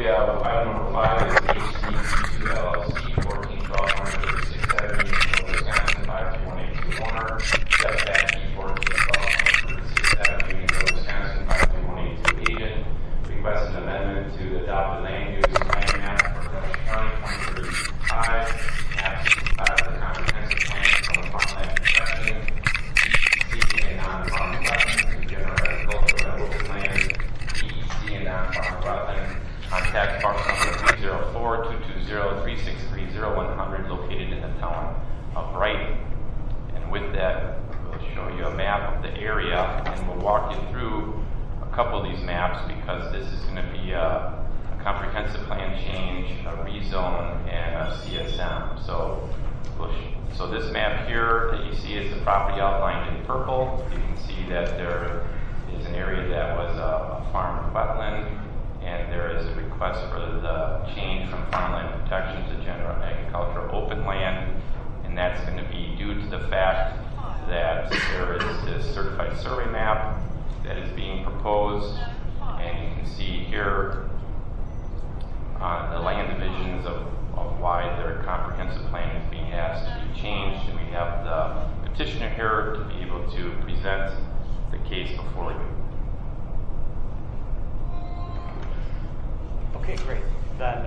area of item number 5 is HC2 LLC, 141236 Avenue, Wisconsin, 53182 owner. Setback E141236 Avenue, Wisconsin, 53182 agent. Requested amendment to the adopted land use plan map for Dutchess County 2035. Map 65 of the comprehensive plan from the farmland protection, EEC and non-farm wetlands to general agricultural and open land, EEC and non-farm wetland on tax parcel number 304-220-3630-100 located in the town of Brighton. And with that, we'll show you a map of the area, and we'll walk you through a couple of these maps because this is going to be a comprehensive plan change, a rezone, and a CSM. So this map here that you see is the property outlined in purple. You can see that there is an area that was a farm wetland, and there is a request for the change from farmland protection to general agricultural open land, and that's going to be due to the fact that there is this certified survey map that is being proposed, and you can see here the land divisions of why their comprehensive plan is being asked to be changed, and we have the petitioner here to be able to present the case before you. Okay, great. Then,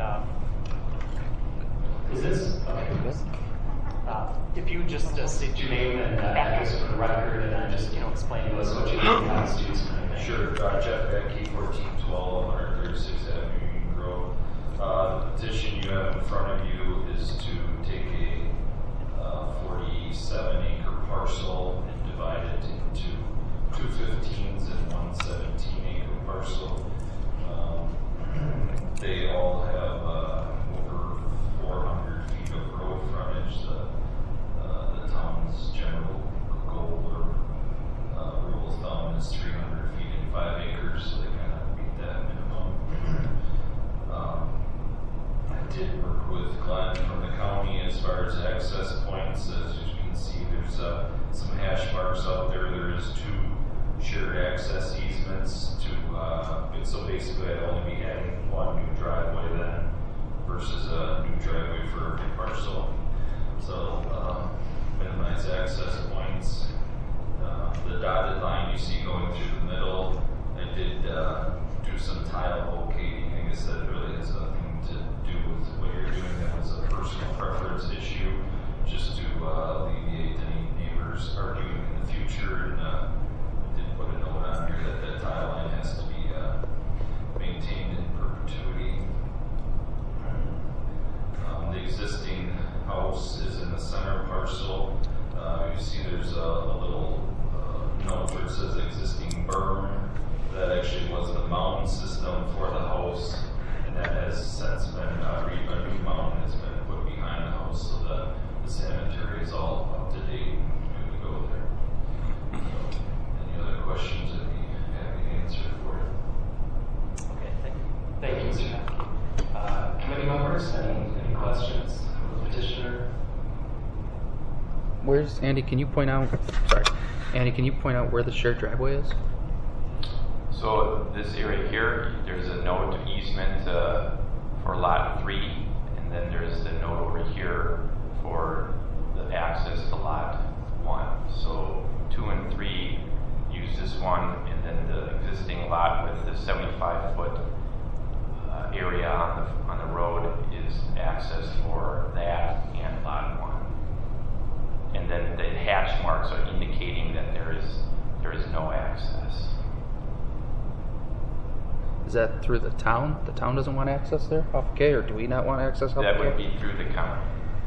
is this okay? If you just state your name and address for the record, and then just explain to us what you think constitutes kind of thing. Sure. Jeff Becky, 1412, 136 Avenue, Union Grove. The petition you have in front of you is to take a 47-acre parcel and divide it into 2 15s and 1 17-acre parcel. They all have over 400 feet of road frontage. The town's general goal or rule of thumb is 300 feet in 5 acres, so they kind of meet that minimum. I did work with Glenn from the county as far as access points. As you can see, there's some hash marks out there. There is 2 shared access easements to, so basically I'd only be adding 1 new driveway then versus a new driveway for every parcel. So minimize access points. The dotted line you see going through the middle, I did do some tile locating. I guess that really has nothing to do with what you're doing. That was a personal preference issue, just to alleviate any neighbors arguing in the future. And I did put a note on here that that tile line has to be maintained in perpetuity. The existing house is in the center parcel. You see there's a little note where it says existing berm. That actually was the mountain system for the house, and that has since been a new mountain has been put behind the house, so the sanitary is all up to date and good to go there. So, any other questions I'd be happy to answer for you. Okay, thank you, Mr. Mackey. Committee members, any questions for the petitioner? Where's Andy? Can you point out? Sorry, Andy. Can you point out where the shared driveway is? So this area here, there's a note of easement for lot 3, and then there's the note over here for the access to lot 1. So 2 and 3 use this one, and then the existing lot with the 75-foot area on the road is access for that and lot 1. And then the hatch marks are indicating that there is no access. Is that through the town? The town doesn't want access there off K, or do we not want access off K? That would be through the county.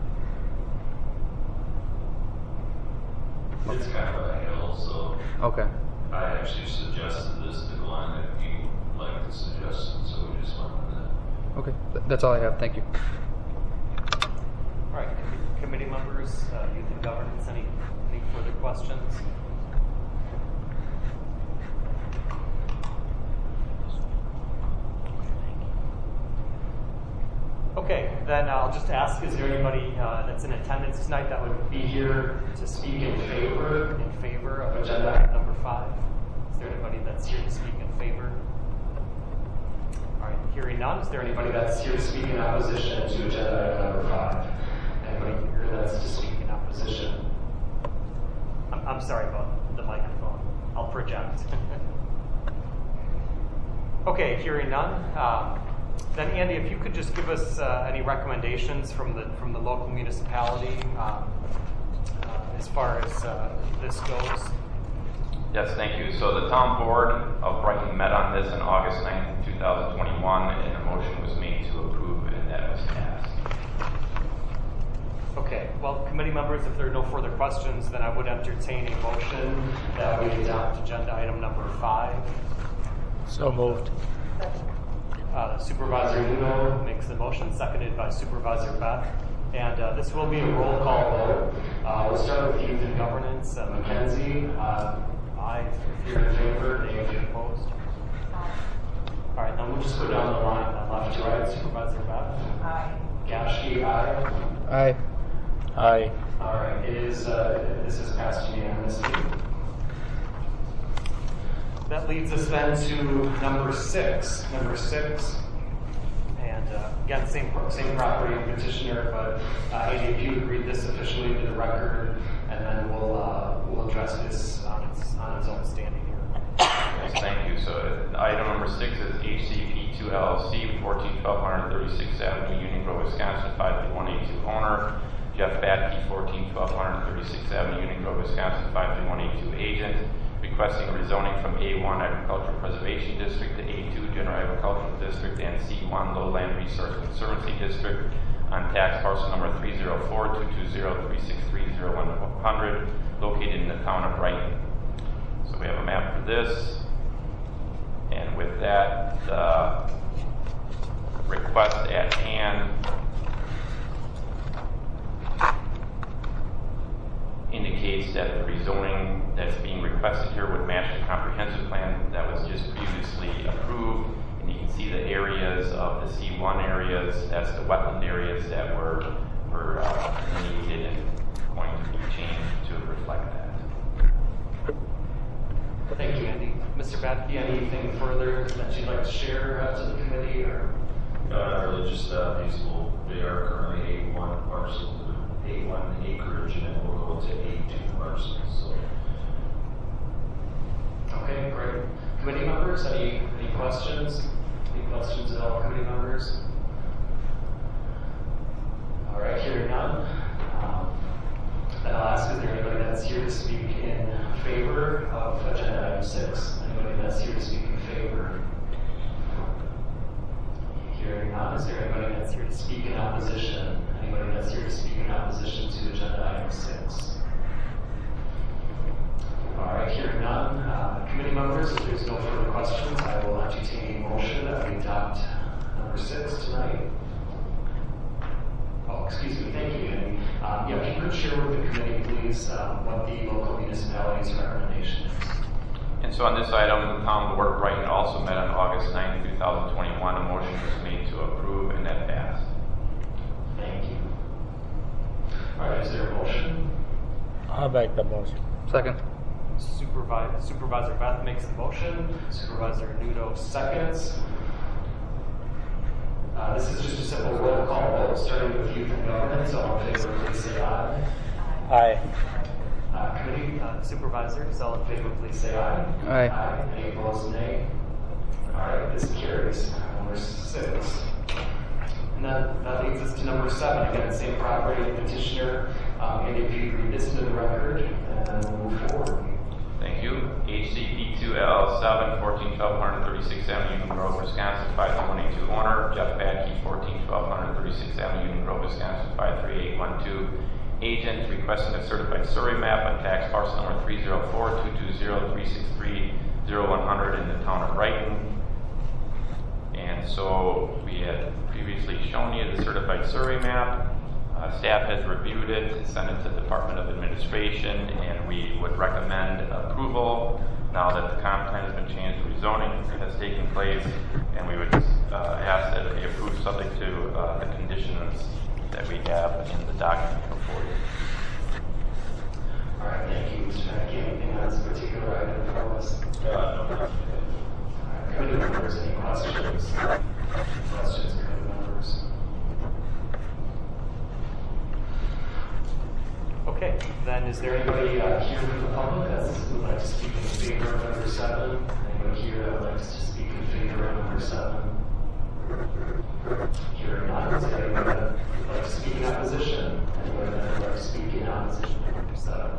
It's kind of a hill, so Okay. I actually suggested this to Glenn if he liked the suggestion, so we just went with it. Okay. That's all I have. Thank you. All right, committee members, youth and governance, any further questions? Okay, then I'll just ask, is there anybody that's in attendance tonight that would be here to speak in favor of agenda item number 5? Is there anybody that's here to speak in favor? All right, Hearing none, is there anybody that's here to speak in opposition to agenda item number 5? Anybody here that's to speak in opposition? I'm sorry about the microphone. I'll project. Okay, hearing none. Then Andy, if you could just give us any recommendations from the local municipality as far as this goes. Yes, thank you. So the town board of Brighton met on this on August 9th, 2021, and a motion was made to approve, and that was passed. Okay, well, committee members, if there are no further questions, then I would entertain a motion that we adopt agenda item number 5. So moved. Supervisor Luno makes the motion, seconded by Supervisor Beth. And this will be a roll call vote. We'll start with Youth and Governance. Mackenzie, aye if you're in favor, nay if you're opposed. All right, then we'll just go down the line, left to right. Supervisor Beth? Aye. Gashke, aye. Aye. Aye. All right, this is passed unanimously. That leads us then to number 6. And again, same property petitioner, but Andy, if you would read this officially to the record, and then we'll address this on its own standing here. Yes, thank you. So item number 6 is HCP2 LLC, 1412 136th Avenue, Union Grove, Wisconsin, 53182 owner. Jeff Batke, 1412 136th Avenue, Union Grove, Wisconsin, 53182 agent. Requesting rezoning from A1 Agricultural Preservation District to A2 General Agricultural District and C1 Lowland Resource Conservancy District on tax parcel number 304-220-363-0100 located in the town of Brighton. So we have a map for this, and with that, the request at hand indicates that the rezoning that's being requested here would match the comprehensive plan that was just previously approved. And you can see the areas of the C1 areas, that's the wetland areas that were delineated and going to be changed to reflect that. Thank you, Andy. Mr. Batke, anything further that you'd like to share to the committee? Or? Not really, just they are currently A1 parcel, A1 acreage, and then we'll go to A2 parcels. So. Okay, great. Committee members, any questions? Any questions at all, committee members? All right, hearing none. Then I'll ask, is there anybody that's here to speak in favor of agenda item 6? Anybody that's here to speak in favor? Hearing none, is there anybody that's here to speak in opposition? Anybody that's here to speak in opposition to agenda item 6? All right, hearing none. Committee members, if there's no further questions, I will entertain a motion that we adopt number 6 tonight. Oh, excuse me, thank you, Andy. If you could share with the committee, please, what the local municipality's recommendation is. And so on this item, the town board of Brighton also met on August 9th, 2021. A motion was made to approve, and that passed. Thank you. All right, is there a motion? I'll make the motion. Second. Supervisor Beth makes the motion. Supervisor Nudo seconds. This is just a simple roll call vote, starting with Youth and Governance. All in favor, please say aye. Aye. Committee supervisors, all in favor, please say aye. Aye. Aye. Any opposed, nay. All right, this carries. Number 6. And then that leads us to number 7. Again, same property petitioner. And if you read this into the record, and then we'll move forward. Thank you. HCP2 LL7, 1412 136th Avenue, Union Grove, Wisconsin, 53182 owner. Jeff Batke, 1412 136th Avenue, Union Grove, Wisconsin, 53812 agent, requesting a certified survey map on tax parcel number 304-220-363-0100 in the town of Brighton. And so we had previously shown you the certified survey map. Staff has reviewed it, sent it to the Department of Administration, and we would recommend approval now that the comp plan has been changed, rezoning has taken place, and we would ask that it be approved subject to the conditions that we have in the document before you. All right, thank you, Mr. Batke. Anything on this particular item for us? No. Committee members, any questions? Is there anybody here from the public that would like to speak in favor of number 7? Anybody here that would like to speak in favor of number 7? Hearing none, is there anyone that would like to speak in opposition? Anyone that would like to speak in opposition to number 7?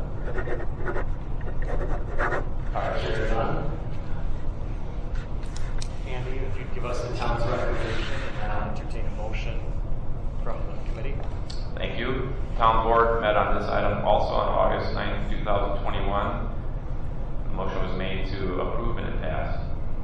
All right, hearing none. Andy, if you'd give us the town's recommendation and then I'll entertain a motion from the committee. Thank you. Town board met on this item also on August 9th, 2021. The motion was made to approve and it passed.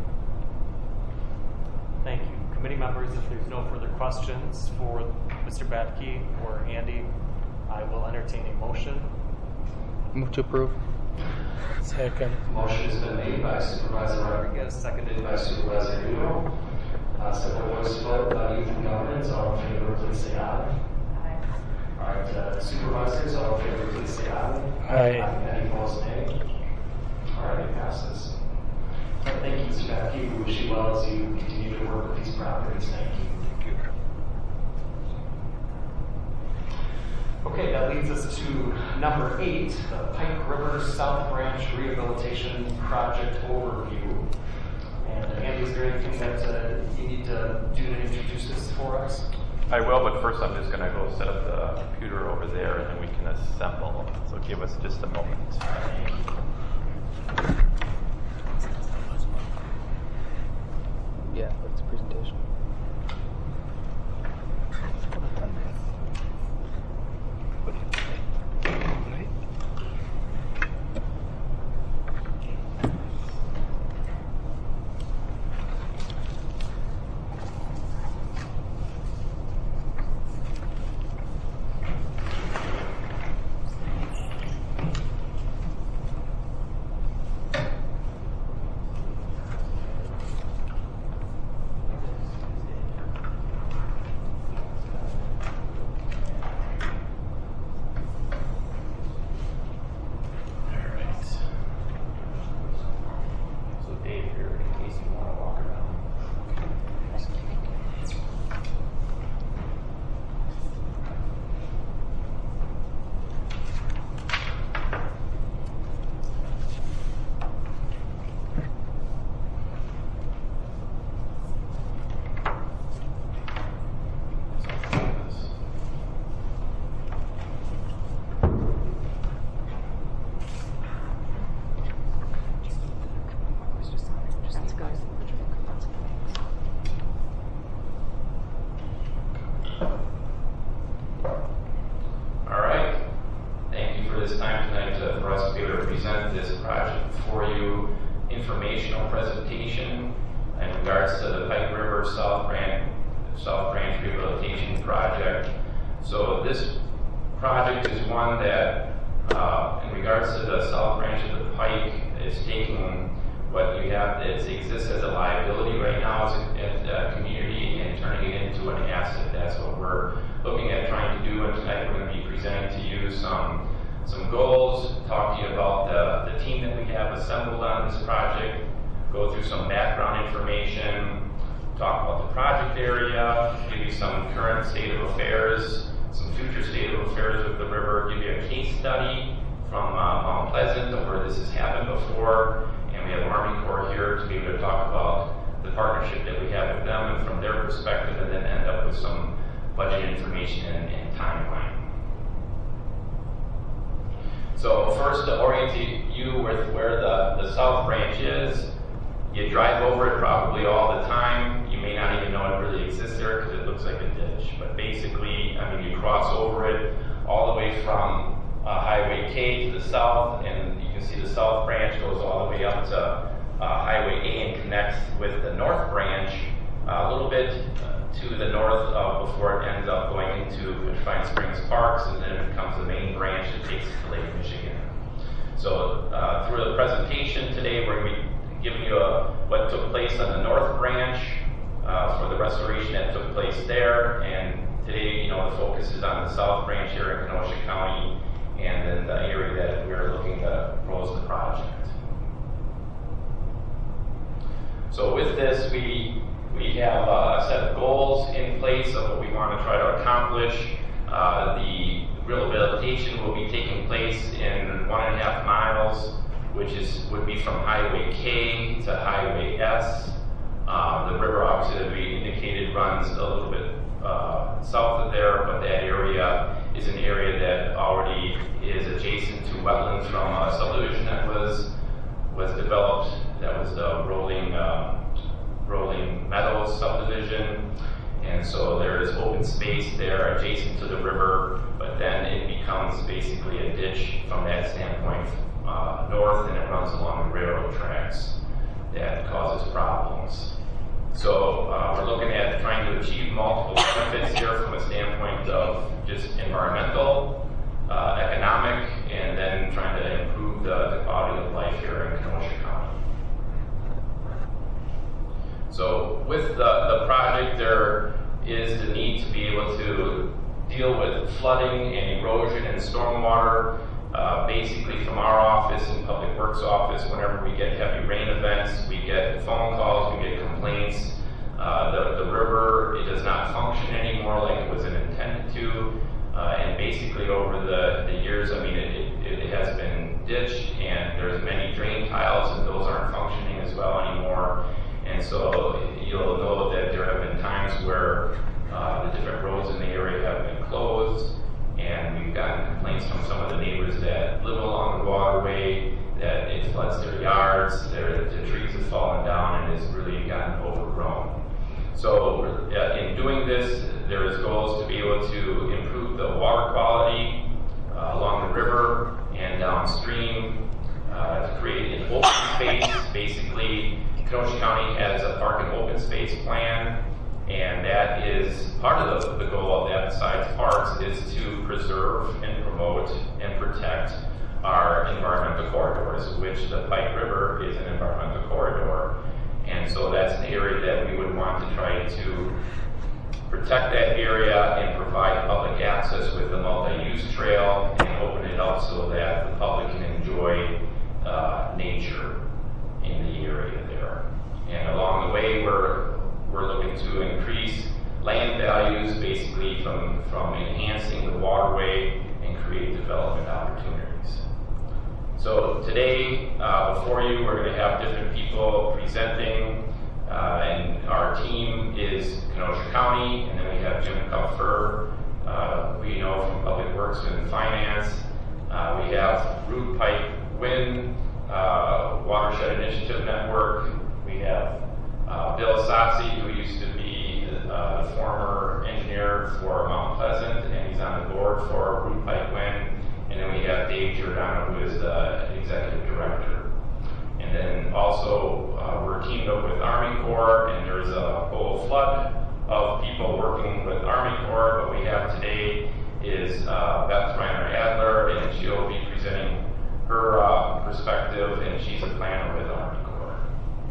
Thank you. Committee members, if there's no further questions for Mr. Batke or Andy, I will entertain a motion. Move to approve. Second. Motion has been made by Supervisor Rodriguez, seconded by Supervisor Nuno. Simple voice vote by Youth and Governance. All in favor, please say aye. Aye. All right, supervisors, all in favor, please say aye. Aye. Any opposed, nay? All right, it passes. All right, thank you, Mr. Batke. We wish you well as you continue to work with these properties. Thank you. Okay, that leads us to number 8, the Pike River South Branch Rehabilitation Project Overview. And Andy, is there anything that you need to do to introduce this for us? I will, but first I'm just going to go set up the computer over there and then we can assemble. So give us just a moment. Yeah, that's a presentation. South Branch Rehabilitation Project. So this project is one that, in regards to the South Branch of the Pike, is taking what you have that exists as a liability right now as a community and turning it into an asset. That's what we're looking at trying to do, and tonight we're going to be presenting to you some goals, talk to you about the team that we have assembled on this project, go through some background information, talk about the project area, give you some current state of affairs, some future state of affairs with the river, give you a case study from Mount Pleasant of where this has happened before, and we have Army Corps here to be able to talk about the partnership that we have with them and from their perspective, and then end up with some budget information and timeline. So first, to orient you with where the South Branch is, you drive over it probably all the time. You may not even know it really exists there because it looks like a ditch. But basically, I mean, you cross over it all the way from Highway K to the south, and you can see the South Branch goes all the way up to Highway A and connects with the North Branch a little bit to the north before it ends up going into Fine Springs Parks, and then it becomes the main branch that takes to Lake Michigan. So through the presentation today, we're going to be giving you what took place on the North Branch for the restoration that took place there, and today, the focus is on the South Branch here in Kenosha County, and then the area that we're looking to close the project. So with this, we have a set of goals in place of what we want to try to accomplish. The rehabilitation will be taking place in 1.5 miles, which would be from Highway K to Highway S. The river, obviously, as we indicated, runs a little bit south of there, but that area is an area that already is adjacent to wetlands from a subdivision that was developed. That was the Rolling Meadows subdivision. And so there is open space there adjacent to the river, but then it becomes basically a ditch from that standpoint north, and it runs along the railroad tracks. That causes problems. So we're looking at trying to achieve multiple benefits here from a standpoint of just environmental, economic, and then trying to improve the quality of life here in Kenosha County. So with the project, there is the need to be able to deal with flooding and erosion and stormwater. Basically from our office and Public Works office, whenever we get heavy rain events, we get phone calls, we get complaints. The river, it does not function anymore like it was intended to. And basically over the years, I mean, it has been ditched, and there's many drain tiles, and those aren't functioning as well anymore. And so you'll know that there have been times where the different roads in the area have been closed, and we've gotten complaints from some of the neighbors that live along the waterway that it floods their yards, the trees have fallen down and has really gotten overgrown. So in doing this, there is goals to be able to improve the water quality along the river and downstream, to create an open space. Basically, Kenosha County has a park and open space plan, and that is part of the goal of that, besides parks, is to preserve and promote and protect our environmental corridors, which the Pike River is an environmental corridor. And so that's an area that we would want to try to protect that area and provide public access with a multi-use trail and open it up so that the public can enjoy nature in the area there. And along the way, we're looking to increase land values, basically from enhancing the waterway and create development opportunities. So today, before you, we're going to have different people presenting, and our team is Kenosha County, and then we have Jim Kupfer, we know from Public Works and Finance. We have Root Pike Wind, Watershed Initiative Network. We have Bill Sassi, who used to be the former engineer for Mount Pleasant, and he's on the board for Root Pike Wind. And then we have Dave Giordano, who is the executive director. And then also we're teamed up with Army Corps, and there's a whole flood of people working with Army Corps. But we have today is Beth Reiner Adler, and she'll be presenting her perspective, and she's a planner with Army Corps.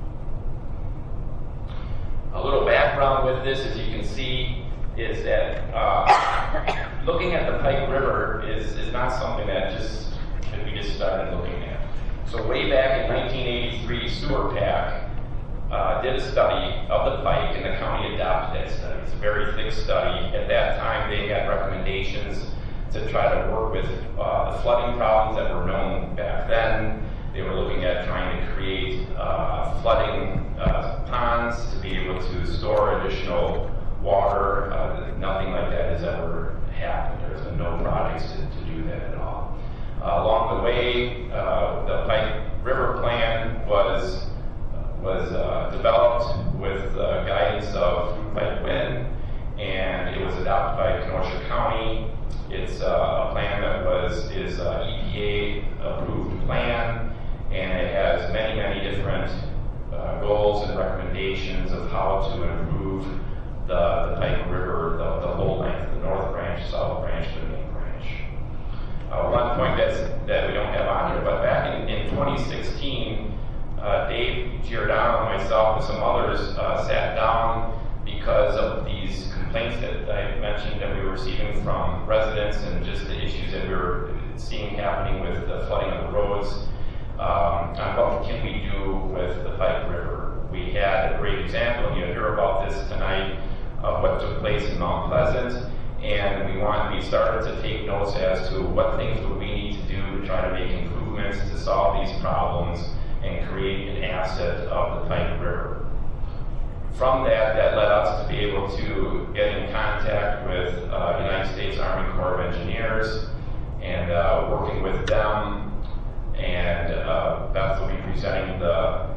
A little background with this, as you can see, is that looking at the Pike River is not something that we just started looking at. So way back in 1983, Sewer PAC did a study of the Pike, and the county adopted that study. It's a very thick study. At that time, they had recommendations to try to work with the flooding problems that were known back then. They were looking at trying to create flooding ponds to be able to store additional water. Nothing like that has ever happened. There's been no projects to do that at all. Along the way, the Pike River Plan was developed with the guidance of Pike Wind, and it was adopted by Kenosha County. It's a plan that is EPA approved plan, and it has many different goals and recommendations of how to improve the Pike River, the whole length, the north branch, south branch, the main branch. One point that we don't have on here, but back in 2016, Dave Giordano, myself, and some others sat down because of these complaints that I mentioned that we were receiving from residents and just the issues that we were seeing happening with the flooding of the roads. On what can we do with the Pike River? We had a great example, and you'll hear about this tonight, of what took place in Mount Pleasant. and we started to take notes as to what things would we need to do to try to make improvements to solve these problems and create an asset of the Pike River. From that led us to be able to get in contact with United States Army Corps of Engineers and working with them, and Beth will be presenting the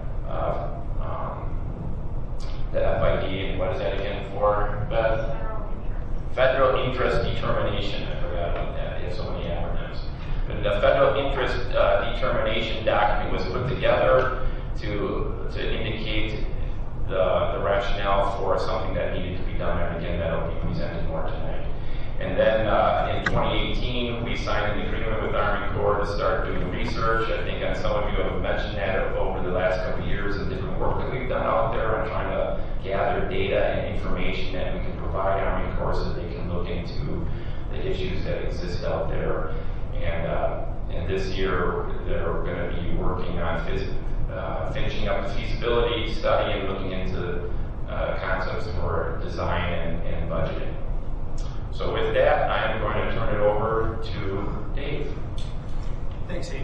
FID, and what is that again for, Beth? Federal Interest Determination. I forgot about that. They have so many acronyms. But the Federal Interest Determination document was put together to indicate the rationale for something that needed to be done, and again, that will be presented more tonight. And then in 2018, we signed an agreement with Army Corps to start doing research. I think some of you have mentioned that over the last couple of years, the different work that we've done out there on trying to gather data and information that we can provide Army Corps so they can look into the issues that exist out there. And this year, they're going to be working on finishing up the feasibility study and looking into concepts for design and budgeting. So with that, I am going to turn it over to Dave. Thanks, Steve.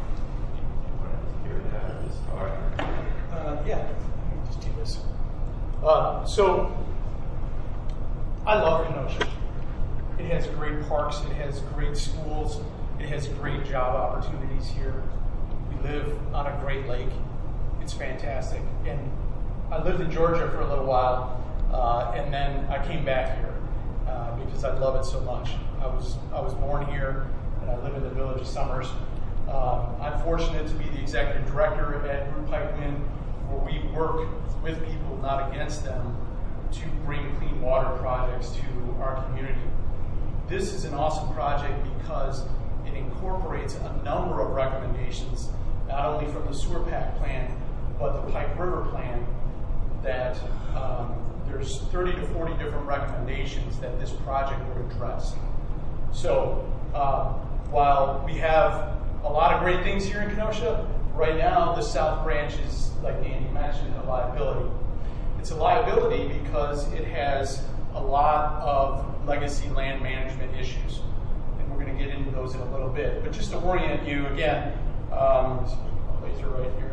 Yeah, just do this. So, I love Kenosha. It has great parks, it has great schools, it has great job opportunities here. We live on a great lake. It's fantastic. And I lived in Georgia for a little while, and then I came back here because I love it so much. I was born here, and I live in the Village of Summers. I'm fortunate to be the executive director at Group Pike Wind, where we work with people, not against them, to bring clean water projects to our community. This is an awesome project because it incorporates a number of recommendations, not only from the sewer pack plan, but the Pike River plan, that there's 30 to 40 different recommendations that this project would address. So while we have a lot of great things here in Kenosha, right now the South Branch is, like Andy mentioned, a liability. It's a liability because it has a lot of legacy land management issues. And we're going to get into those in a little bit. But just to orient you again, laser right here.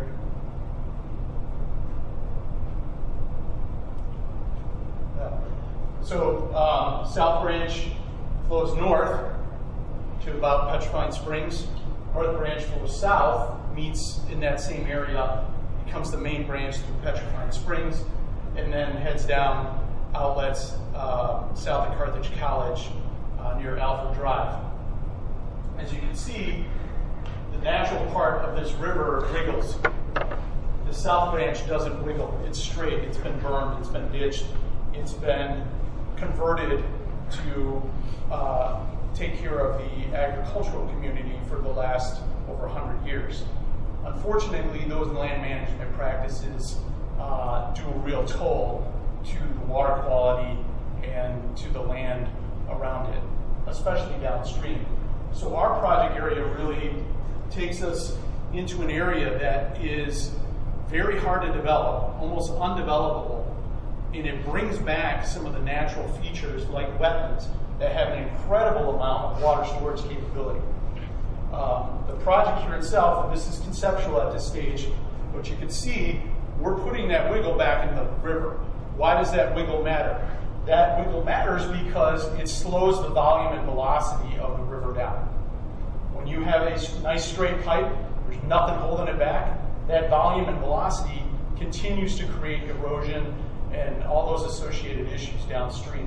So South Branch flows north to about Petrifying Springs. North Branch flows south, meets in that same area, becomes the main branch through Petrifying Springs, and then heads down outlets south of Carthage College near Alfred Drive. As you can see, the natural part of this river wiggles. The South Branch doesn't wiggle. It's straight. It's been burned. It's been ditched. It's been converted to take care of the agricultural community for the last over 100 years. Unfortunately, those land management practices do a real toll to the water quality and to the land around it, especially downstream. So our project area really takes us into an area that is very hard to develop, almost undevelopable, and it brings back some of the natural features like wetlands that have an incredible amount of water storage capability. The project here itself, and this is conceptual at this stage, but you can see we're putting that wiggle back in the river. Why does that wiggle matter? That wiggle matters because it slows the volume and velocity of the river down. When you have a nice straight pipe, there's nothing holding it back. That volume and velocity continues to create erosion and all those associated issues downstream.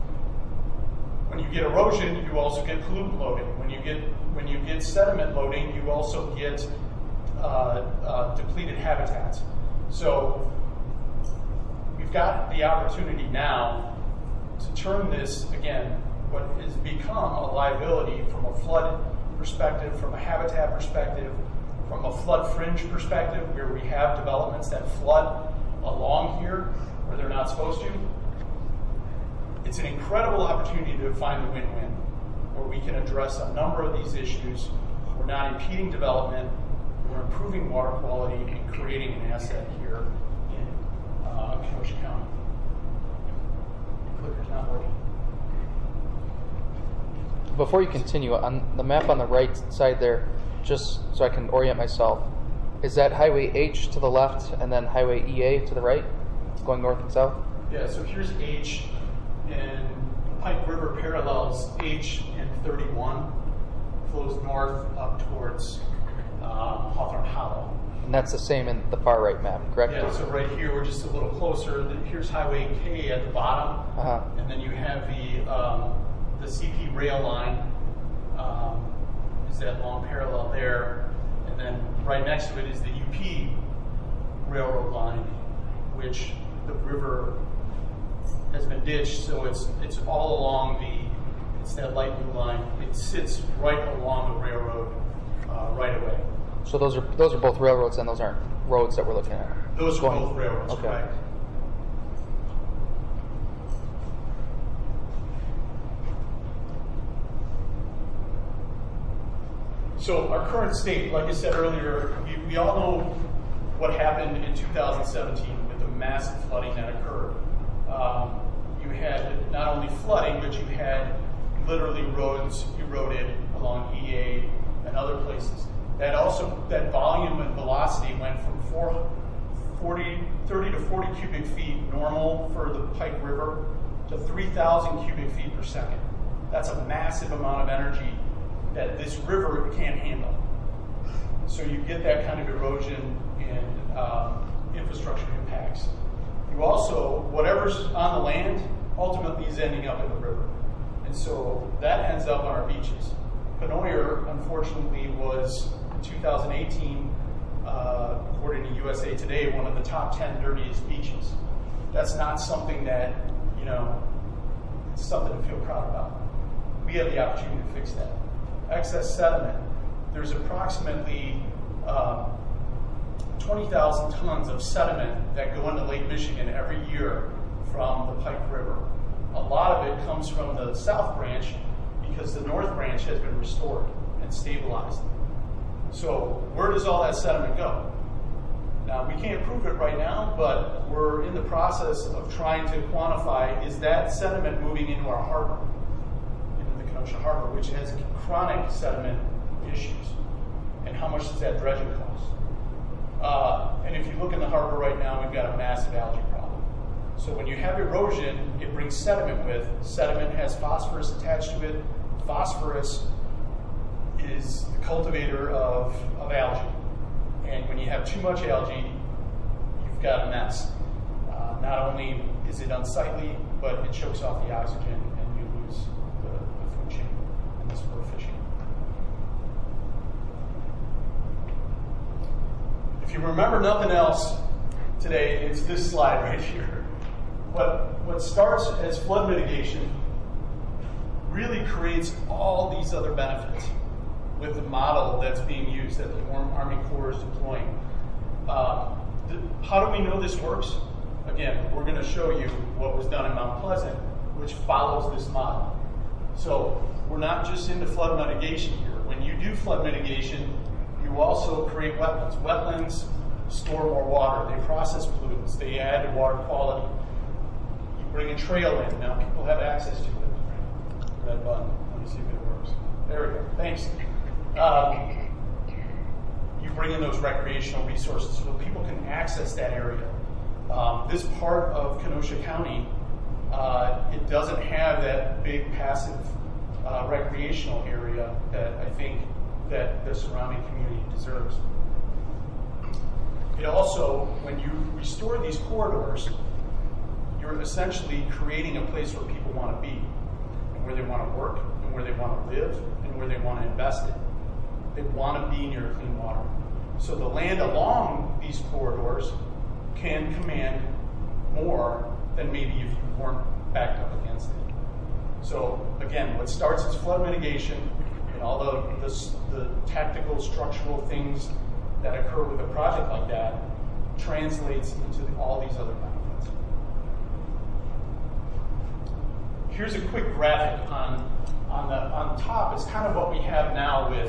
When you get erosion, you also get pollutant loading. When you get sediment loading, you also get depleted habitats. So we've got the opportunity now to turn this, again, what has become a liability from a flood perspective, from a habitat perspective, from a flood fringe perspective, where we have developments that flood along here where they're not supposed to. It's an incredible opportunity to find the win-win, where we can address a number of these issues. We're not impeding development, we're improving water quality and creating an asset here in Kenosha County. The clicker's not working. Before you continue, on the map on the right side there, just so I can orient myself, is that Highway H to the left and then Highway EA to the right, going north and south? Yeah, so here's H, and the Pike River parallels H and 31, flows north up towards Hawthorne Hollow. And that's the same in the far right map, correct? Yeah, so right here we're just a little closer. Here's Highway K at the bottom, and then you have the CP rail line. Is that long parallel there, and then right next to it is the UP railroad line, which the river has been ditched, so it's all along it's that light blue line. It sits right along the railroad right away. So those are both railroads, and those aren't roads that we're looking at. Those are both railroads, okay. correct. So our current state, like I said earlier, we all know what happened in 2017 with the massive flooding that occurred. You had not only flooding, but you had literally roads eroded along EA and other places. That volume and velocity went from 30 to 40 cubic feet normal for the Pike River to 3,000 cubic feet per second. That's a massive amount of energy that this river can't handle. So you get that kind of erosion and infrastructure impacts. You also, whatever's on the land, ultimately is ending up in the river. And so that ends up on our beaches. Conoyer, unfortunately, was in 2018, according to USA Today, one of the top 10 dirtiest beaches. That's not something that, it's something to feel proud about. We have the opportunity to fix that. Excess sediment. There's approximately 20,000 tons of sediment that go into Lake Michigan every year from the Pike River. A lot of it comes from the South Branch because the North Branch has been restored and stabilized. So where does all that sediment go? Now, we can't prove it right now, but we're in the process of trying to quantify, is that sediment moving into our harbor, into the Kenosha Harbor, which has chronic sediment issues, and how much does that dredging cost? And if you look in the harbor right now, we've got a massive algae problem. So when you have erosion, it brings sediment with. Sediment has phosphorus attached to it. Phosphorus is the cultivator of algae. And when you have too much algae, you've got a mess. Not only is it unsightly, but it chokes off the oxygen and you lose the food chain and the sport fishing. If you remember nothing else today, it's this slide right here. What starts as flood mitigation really creates all these other benefits with the model that's being used that the Army Corps is deploying. How do we know this works? Again, we're going to show you what was done in Mount Pleasant, which follows this model. So we're not just into flood mitigation here. When you do flood mitigation, you also create wetlands. Wetlands store more water. They process pollutants. They add to water quality. You bring a trail in. Now people have access to it. Red button. Let me see if it works. There we go. Thanks. You bring in those recreational resources so people can access that area. This part of Kenosha County, it doesn't have that big passive recreational area that I think that the surrounding community deserves. It also, when you restore these corridors, you're essentially creating a place where people want to be, and where they want to work, and where they want to live, and where they want to invest in. They want to be near clean water. So the land along these corridors can command more than maybe if you weren't backed up against it. So again, what starts as flood mitigation and all the tactical structural things that occur with a project like that translates into all these other benefits. Here's a quick graphic on top. It's kind of what we have now with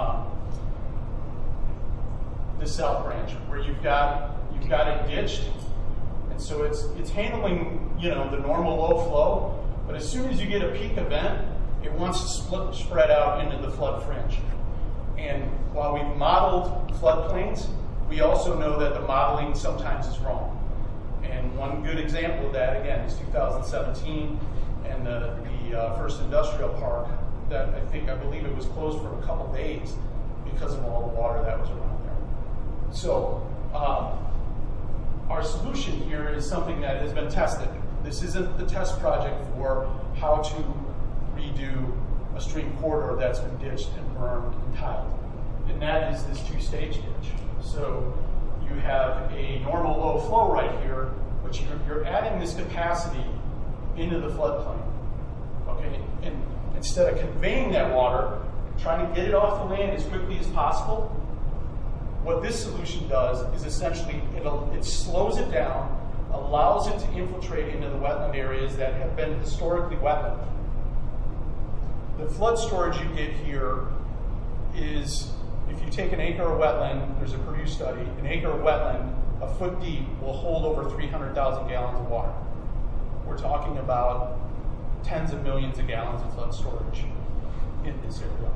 the South Branch, where you've got it ditched, and so it's handling the normal low flow. But as soon as you get a peak event, it wants to spread out into the flood fringe. And while we've modeled floodplains, we also know that the modeling sometimes is wrong. And one good example of that, again, is 2017 and the first industrial park that I believe it was closed for a couple days because of all the water that was around there. So our solution here is something that has been tested. This isn't the test project for how to redo a stream corridor that's been ditched and burned and tiled. And that is this two-stage ditch. So you have a normal low flow right here, but you're adding this capacity into the floodplain. Okay, and instead of conveying that water, trying to get it off the land as quickly as possible, what this solution does is essentially it slows it down, allows it to infiltrate into the wetland areas that have been historically wetland. The flood storage you get here is, if you take an acre of wetland, there's a Purdue study, an acre of wetland, a foot deep, will hold over 300,000 gallons of water. We're talking about tens of millions of gallons of flood storage in this area.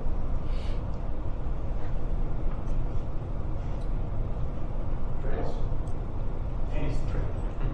Trails. Any trail.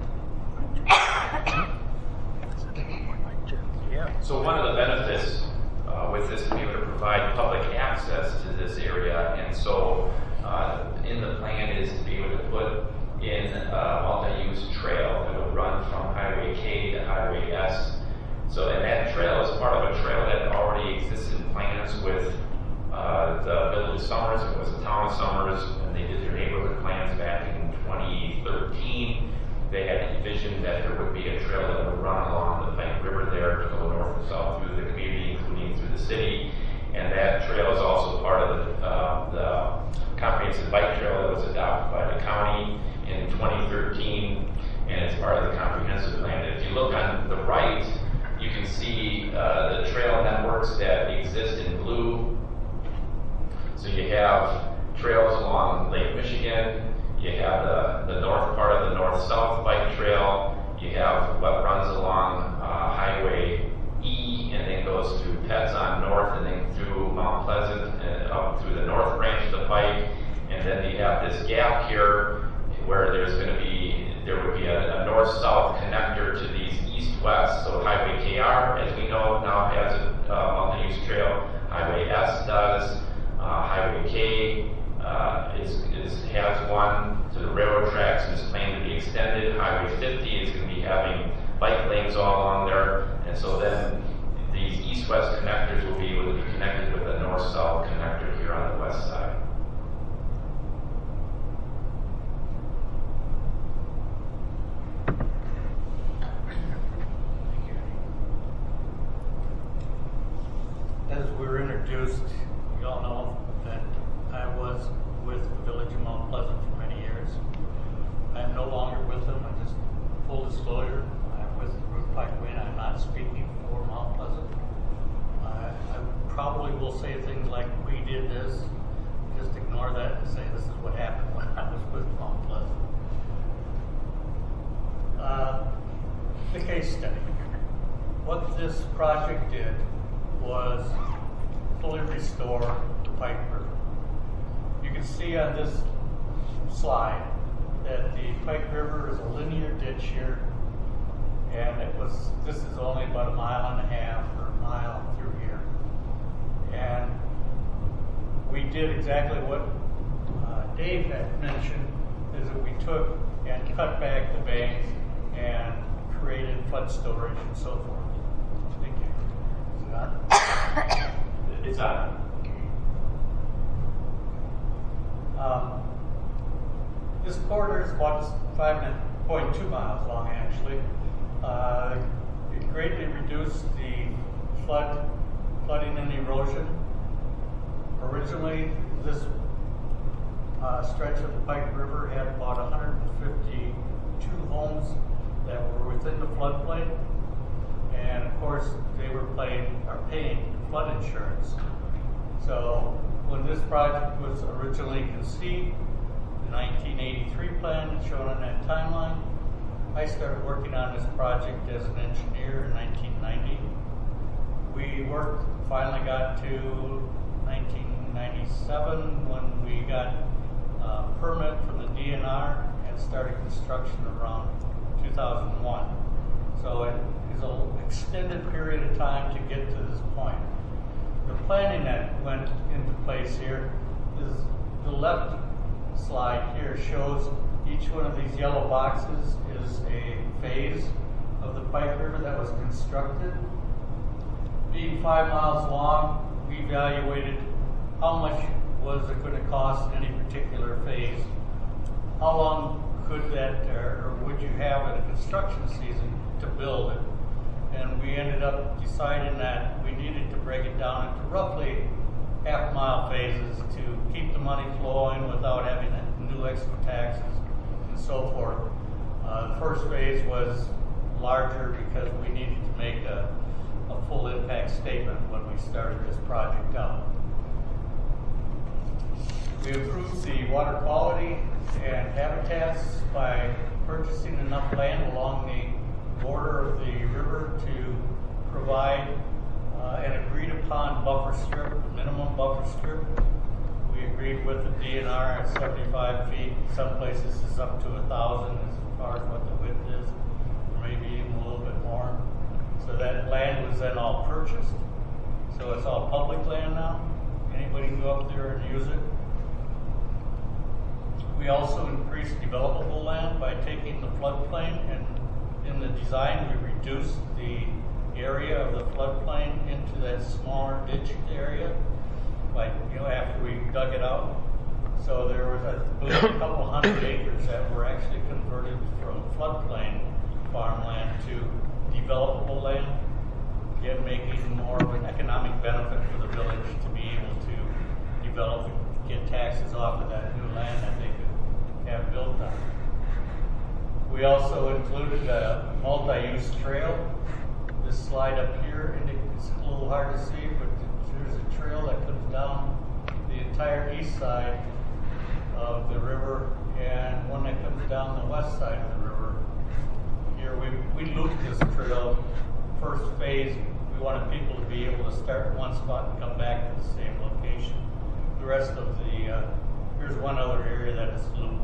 So one of the benefits with this is be able to provide public access to this area, and so in the plan is to be able to put in a multi-use trail that would run from Highway K to Highway S. So and that trail is part of a trail that already exists in plans with the Village of Summers. It was the Town of Summers, and they did their neighborhood plans back in 2013. They had envisioned that there would be a trail that would run along the Pike River there to go north and south through the community, including through the city. And that trail is also part of the comprehensive bike trail that was adopted by the county in 2013, and it's part of the comprehensive plan. If you look on the right, you can see the trail networks that exist in blue. So you have trails along Lake Michigan. You have the north part of the north-south bike trail. You have what runs along Highway E and then goes through Petzon North and then through Mount Pleasant and up through the north branch of the bike. And then you have this gap here where there would be a north-south connector to these east-west. So Highway KR, as we know, now has a multi-use trail. Highway S does. Highway K has one to the railroad tracks and is planned to be extended. Highway 50 is going to be having bike lanes all along there, and so then these east-west connectors will be able to be connected with a north-south connector here on the west side. As we were introduced, you all know that I was with the Village of Mount Pleasant for many years. I'm no longer with them. I just, full disclosure, I'm with Ruth Pike Wayne. I'm not speaking for Mount Pleasant. I probably will say things like, we did this. Just ignore that and say this is what happened when I was with Mount Pleasant. The case study. What this project did was fully restore the Pike River. You can see on this slide that the Pike River is a linear ditch here, and this is only about 1.5 miles or a mile through here. And we did exactly what Dave had mentioned, is that we took and cut back the bank and created flood storage and so forth. Thank you. Is it on? It's on. This corridor is about 5.2 miles long, actually. It greatly reduced the flooding and erosion. Originally, this stretch of the Pike River had about 152 homes that were within the floodplain, and of course, they were paying flood insurance. So when this project was originally conceived, the 1983 plan shown on that timeline, I started working on this project as an engineer in 1990. We work finally got to 1997 when we got a permit from the DNR and started construction around 2001. So it is an extended period of time to get to this point. The planning that went into place here is the left slide here shows each one of these yellow boxes is a phase of the Pike River that was constructed. Being 5 miles long, we evaluated how much was it going to cost any particular phase. How long could that, or would you have in a construction season to build it? And we ended up deciding that we needed to break it down into roughly half-mile phases to keep the money flowing without having new extra taxes and so forth. The first phase was larger because we needed to make a full impact statement when we started this project out. We improved the water quality and habitats by purchasing enough land along the border of the river to provide an agreed upon buffer strip, minimum buffer strip. We agreed with the DNR at 75 feet. Some places is up to 1,000 as far as what the width is, or maybe even a little bit more. So that land was then all purchased. So it's all public land now. Anybody can go up there and use it. We also increased developable land by taking the floodplain, and in the design we reduced the area of the floodplain into that smaller ditch area, like after we dug it out. So there was a couple hundred acres that were actually converted from floodplain farmland to developable land, again making more of an economic benefit for the village to be able to develop and get taxes off of that new land that they could have built on. We also included a multi-use trail. This slide up here, and it's a little hard to see, but there's a trail that comes down the entire east side of the river and one that comes down the west side of the river. Here we looped this trail. First phase, we wanted people to be able to start in one spot and come back to the same location. The rest of the, here's one other area that is looped.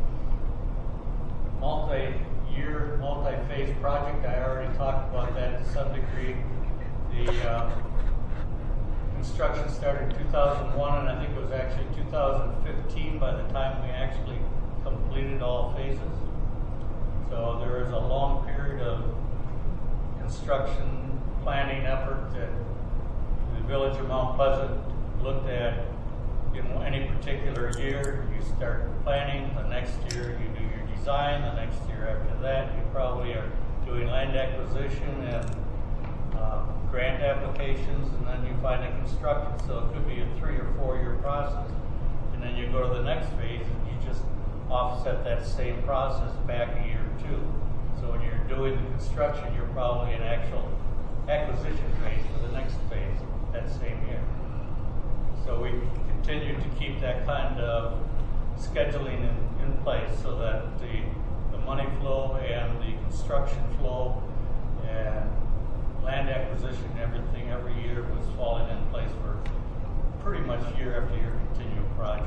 Multi-year, multi-phase project, I already talked about that to some degree. The construction started in 2001, and I think it was actually 2015 by the time we actually completed all phases. So there is a long period of construction planning effort that the village of Mount Pleasant looked at. In any particular year, you start planning. The next year, you do your design. The next year after that, you probably are doing land acquisition and grant applications, and then you finally construct it. So it could be a 3 or 4 year process. And then you go to the next phase, and you just offset that same process back a year or two. So when you're doing the construction, you're probably in actual acquisition phase for the next phase that same year. So we continue to keep that kind of scheduling in place so that the money flow and the construction flow and land acquisition and everything every year was falling in place for pretty much year after year continual project.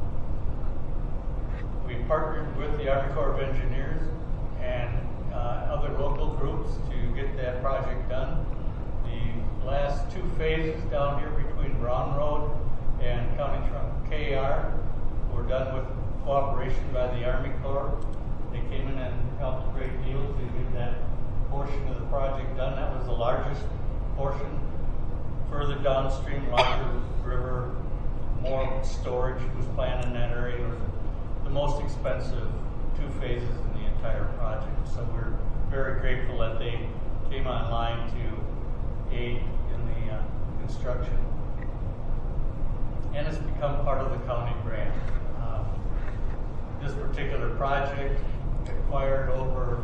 We partnered with the Army Corps of Engineers and other local groups to get that project done. The last 2 phases down here between Brown Road and County Trunk KR were done with cooperation by the Army Corps. They came in and helped a great deal to get that portion of the project done. That was the largest portion. Further downstream, larger river, more storage was planned in that area. It was the most expensive 2 phases in the entire project. So we're very grateful that they came online to aid in the construction. And it's become part of the county grant. This particular project acquired over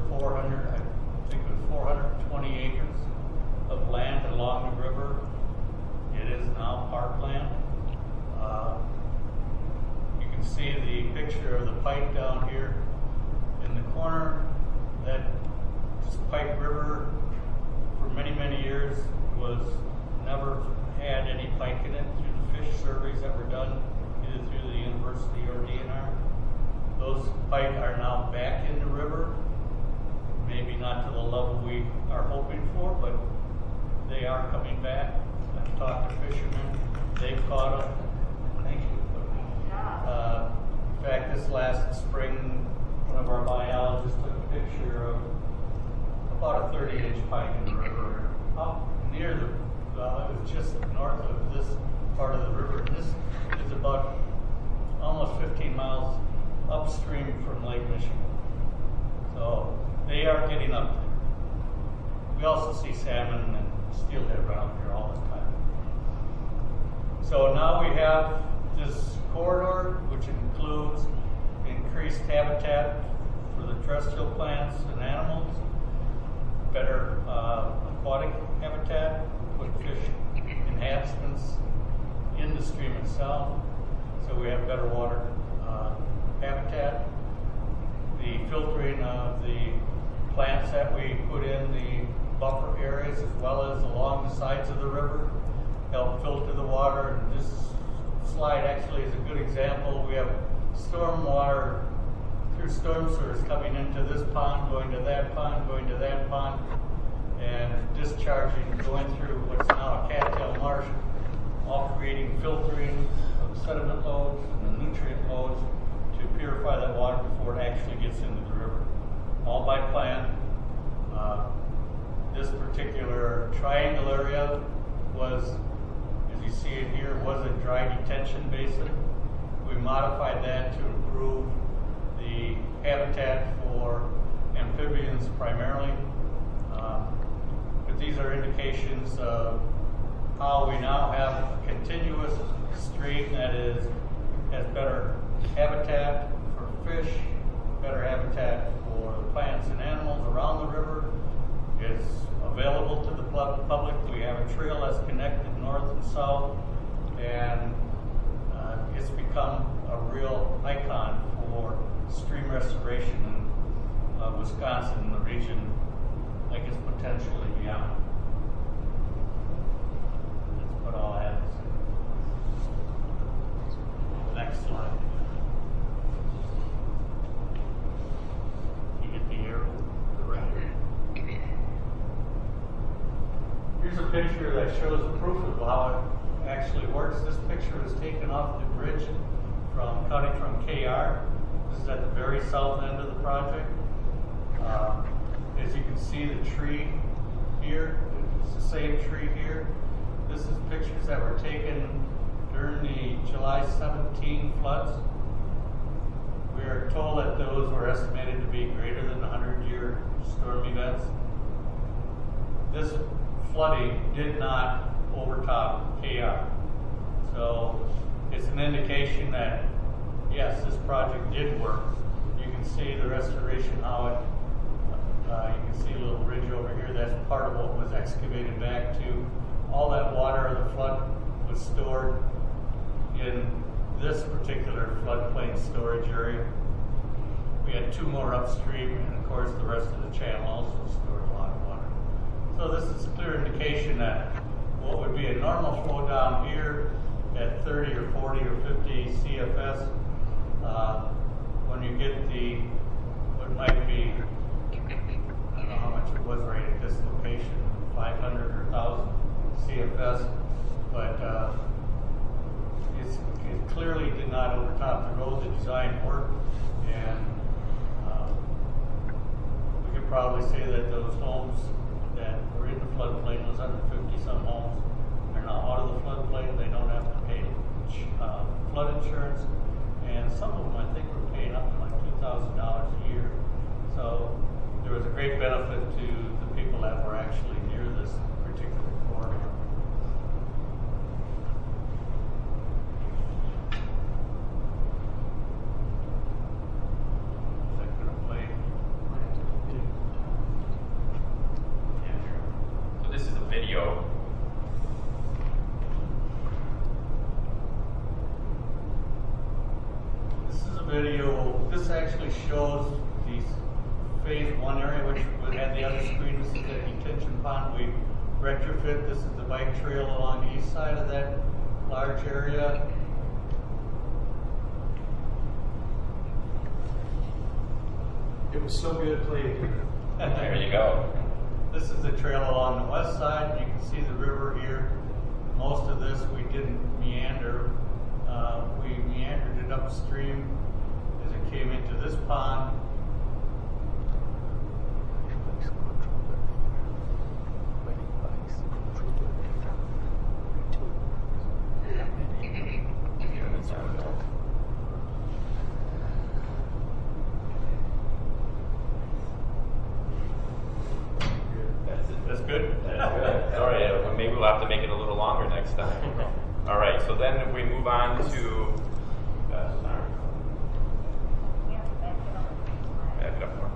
420 acres of land along the river. It is now parkland. You can see the picture of the Pike down here in the corner. That Pike River for many, many years was never never had any pike in it through the fish surveys that were done either through the university or DNR. Those pike are now back in the river. Maybe not to the level we are hoping for, but they are coming back. I've talked to fishermen. They've caught them. Thank you. In fact, this last spring, one of our biologists took a picture of about a 30-inch pike in the river up near the, it was just north of this part of the river. This is about almost 15 miles upstream from Lake Michigan. So they are getting up there. We also see salmon and steelhead around here all the time. So now we have this corridor, which includes increased habitat for the terrestrial plants and animals, better aquatic habitat, put fish enhancements in the stream itself, so we have better water habitat. The filtering of the plants that we put in the buffer areas as well as along the sides of the river help filter the water. And this slide actually is a good example. We have storm water through storm sewers coming into this pond, going to that pond, going to that pond, and discharging, going through what's now a cattail marsh, all creating filtering of sediment loads and the nutrient loads to purify that water before it actually gets into the river. All by plan. This particular triangle area was, as you see it here, was a dry detention basin. We modified that to improve the habitat for amphibians primarily. But these are indications of how we now have a continuous stream that has better habitat for fish, better habitat for the plants and animals around the river. It's available to the public. We have a trail that's connected north and south, and it's become a real icon for stream restoration in Wisconsin and the region, I guess potentially beyond. That's about all I have to say. Next slide. You get the arrow correct. Here's a picture that shows the proof of how it actually works. This picture was taken off the bridge coming from KR. This is at the very south end of the project. As you can see, the tree here, it's the same tree here. This is pictures that were taken during the July 17 floods. We are told that those were estimated to be greater than 100-year storm events. This flooding did not overtop KR. So it's an indication that, yes, this project did work. You can see the restoration, how it, you can see a little ridge over here. That's part of what was excavated back to. All that water of the flood was stored in this particular floodplain storage area. We had two more upstream, and of course the rest of the channel also stored a lot of water. So this is a clear indication that what would be a normal flow down here at 30 or 40 or 50 CFS, when you get the, what might be, I don't know how much it was right at this location, 500 or 1,000 CFS, but it clearly did not overtop the road. The design worked, and we could probably say that those homes that were in the floodplain, those 150-some homes, are now out of the floodplain. They don't have to pay flood insurance, and some of them I think were paying up to like $2,000 a year. So there was a great benefit to the people that were actually near this particular corridor. Is that going to play? So this is a video. This is a video. This actually shows the phase 1 area, which had the other screen. This is the detention pond. We retrofit. This is the bike trail along the east side of that large area. It was so good playing. There you go. This is the trail along the west side. You can see the river here. Most of this we didn't meander. We meandered it upstream as it came into this pond. That's good? That's good. All right, well, maybe we'll have to make it a little longer next time. All right, so then if we move on to back it up more.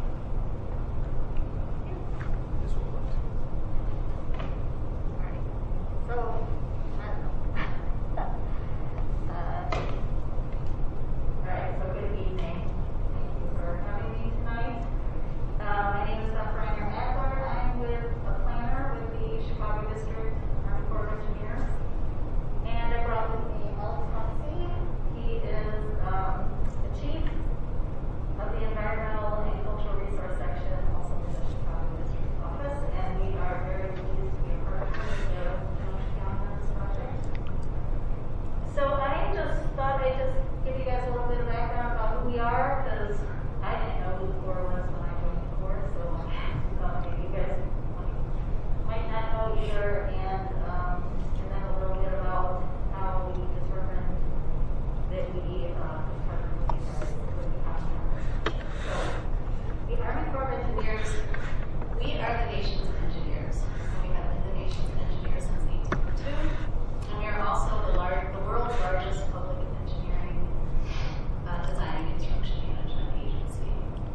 Alright, so good evening. Thank you for having me tonight. My name is Beth Reiner Adler. I'm with a planner with the Chicago District Army Corps of Engineers. And I brought with me Alex Muncy. He is the chief of the Environmental and Cultural Resource Section, also in the Chicago District office. And we are very pleased to be a partner with the Kenosha County on this project. So I just thought I'd just give you guys a little bit of background about who we are, because I didn't know who the Corps was when I joined the Corps, so maybe you guys might not know either, and then a little bit about how we determined that we partnered with the contractors. So, the Army Corps of Engineers, we are the nation's engineers. We have been the nation's engineers since 1802, and we are also the world's largest public engineering design and construction management agency.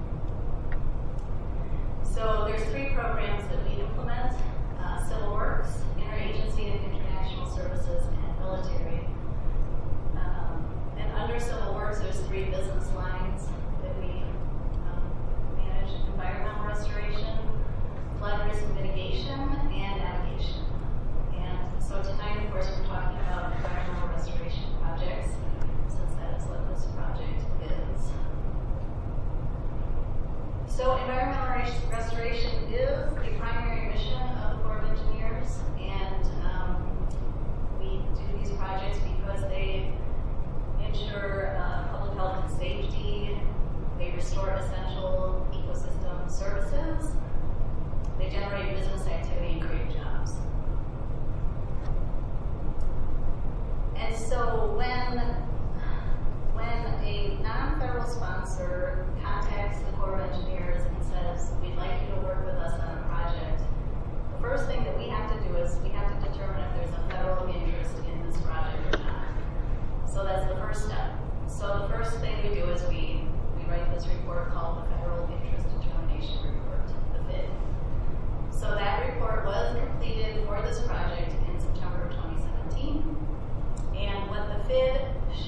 So there's 3 programs that we implement: civil works, interagency and international services, and military. And under civil works, there's 3 business lines that we manage: environmental restoration, flood risk mitigation, and navigation. And so tonight, of course, we're talking about environmental restoration projects, since that is what this project is. So environmental restoration is the primary mission of the Corps of Engineers, and we do these projects because they ensure public health and safety, they restore essential ecosystem services, they generate business activity and create jobs. And so when a non-federal sponsor contacts the Corps of Engineers and says, we'd like you to work with us on a project, the first thing that we have to do is we have to determine if there's a federal interest in this project or not. So that's the first step. So the first thing we do is we write this report called the Federal Interest Determination Report, the FID. So that report was completed for this project in September of 2017. And what the FID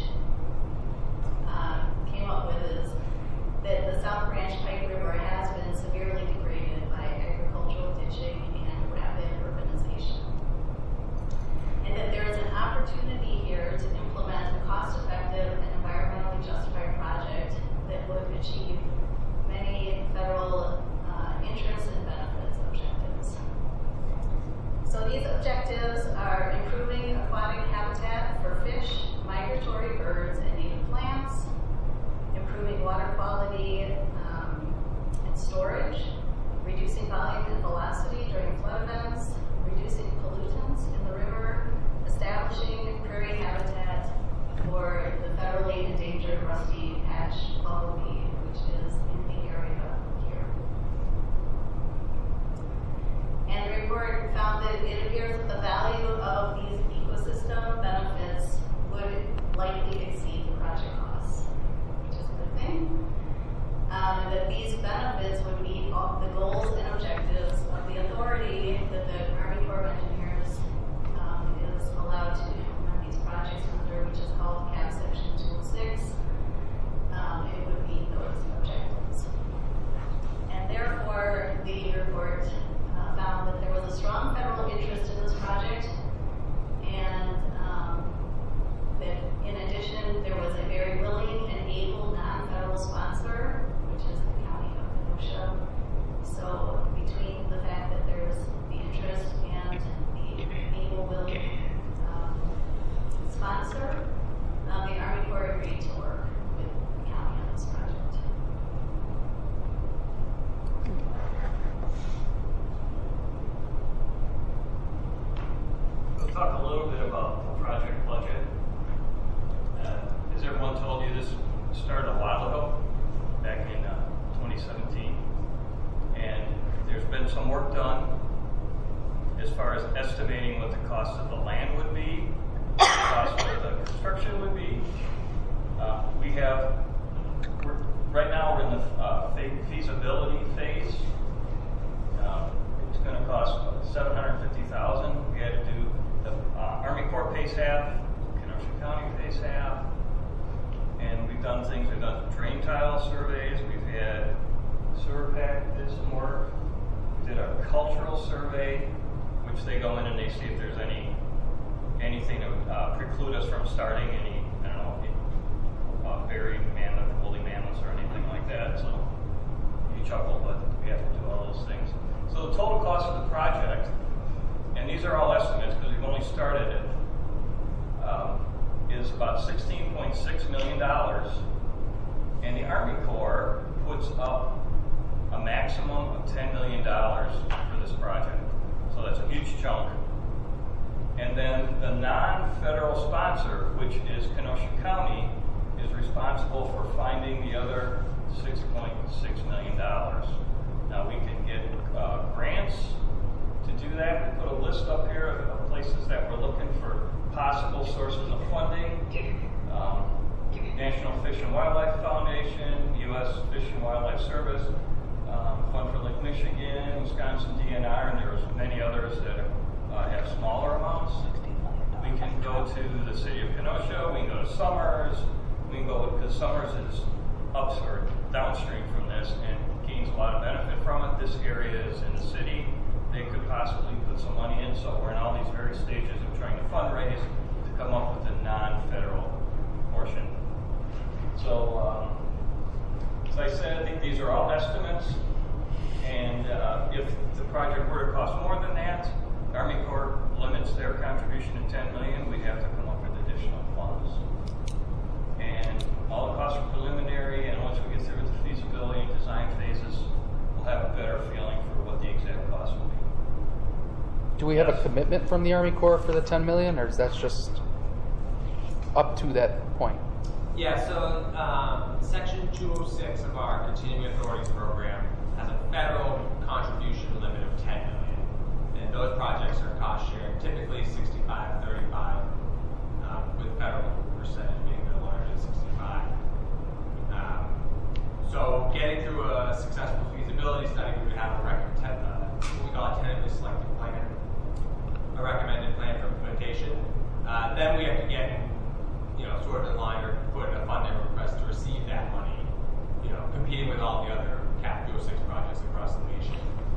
came up with is that the South Branch Pike River has been severely degraded by agricultural ditching and rapid urbanization. And that there is an opportunity here to implement a cost-effective and environmentally justified project that would achieve many federal interests and benefits objectives. So these objectives are improving aquatic habitat for fish, migratory birds, and native plants, improving water quality and storage, reducing volume and velocity during flood events, reducing pollutants in the river, establishing prairie habitat for the federally endangered rusty patch bumblebee, which is in the area here. And the report found that it appears that the value of these ecosystem benefits would likely exceed the project costs, which is a good thing. And that these benefits would meet all the goals and objectives of the authority that the Army Corps of Engineers is allowed to implement these projects under, which is called CAP Section 206. It would meet those objectives. And therefore, the report found that there was a strong federal talk a little bit about the project budget. As everyone told you, this started a while ago, back in 2017. And there's been some work done as far as estimating what the cost of the land would be, what the cost of the construction would be. Right now we're in the feasibility phase. It's going to cost $750,000. We had to do the Army Corps pays half, Kenosha County pays half, and we've done things. We've done drain tile surveys. We've had sewer pack did some work. We did a cultural survey, which they go in and they see if there's anything that would preclude us from starting any, I don't know, buried mammoth, woolly mammoths or anything like that. So you chuckle, but we have to do all those things. So the total cost of the project, and these are all estimates because we've only started it, is about $16.6 million. And the Army Corps puts up a maximum of $10 million for this project. So that's a huge chunk. And then the non-federal sponsor, which is Kenosha County, is responsible for finding the other $6.6 million. Now we can get grants to do that. We put a list up here of places that we're looking for possible sources of funding. National Fish and Wildlife Foundation, U.S. Fish and Wildlife Service, Fund for Lake Michigan, Wisconsin DNR, and there's many others that have smaller amounts. We can go to the city of Kenosha, we can go to Summers, we can go, because Summers is or downstream from this and gains a lot of benefit from it. This area is in the city. They could possibly put some money in, so we're in all these various stages of trying to fundraise to come up with a non-federal portion. So, as I said, I think these are all estimates, and if the project were to cost more than that, the Army Corps limits their contribution to $10 million. We have to come up with additional funds. And all the costs are preliminary, and once we get through the feasibility and design phases, we'll have a better feeling for what the exact cost will be. Do we have a commitment from the Army Corps for the $10 million, or is that just up to that point? Yeah, so Section 206 of our Continuing Authorities Program has a federal contribution limit of $10 million. And those projects are cost sharing, typically 65-35, with federal percentage being the largest, 65. So getting through a successful feasibility study, we would have a what we call a tentatively selected plan, a recommended plan for implementation. Then we have to get, sort of in line or put in a funding request to receive that money, competing with all the other CAP 206 projects across the nation.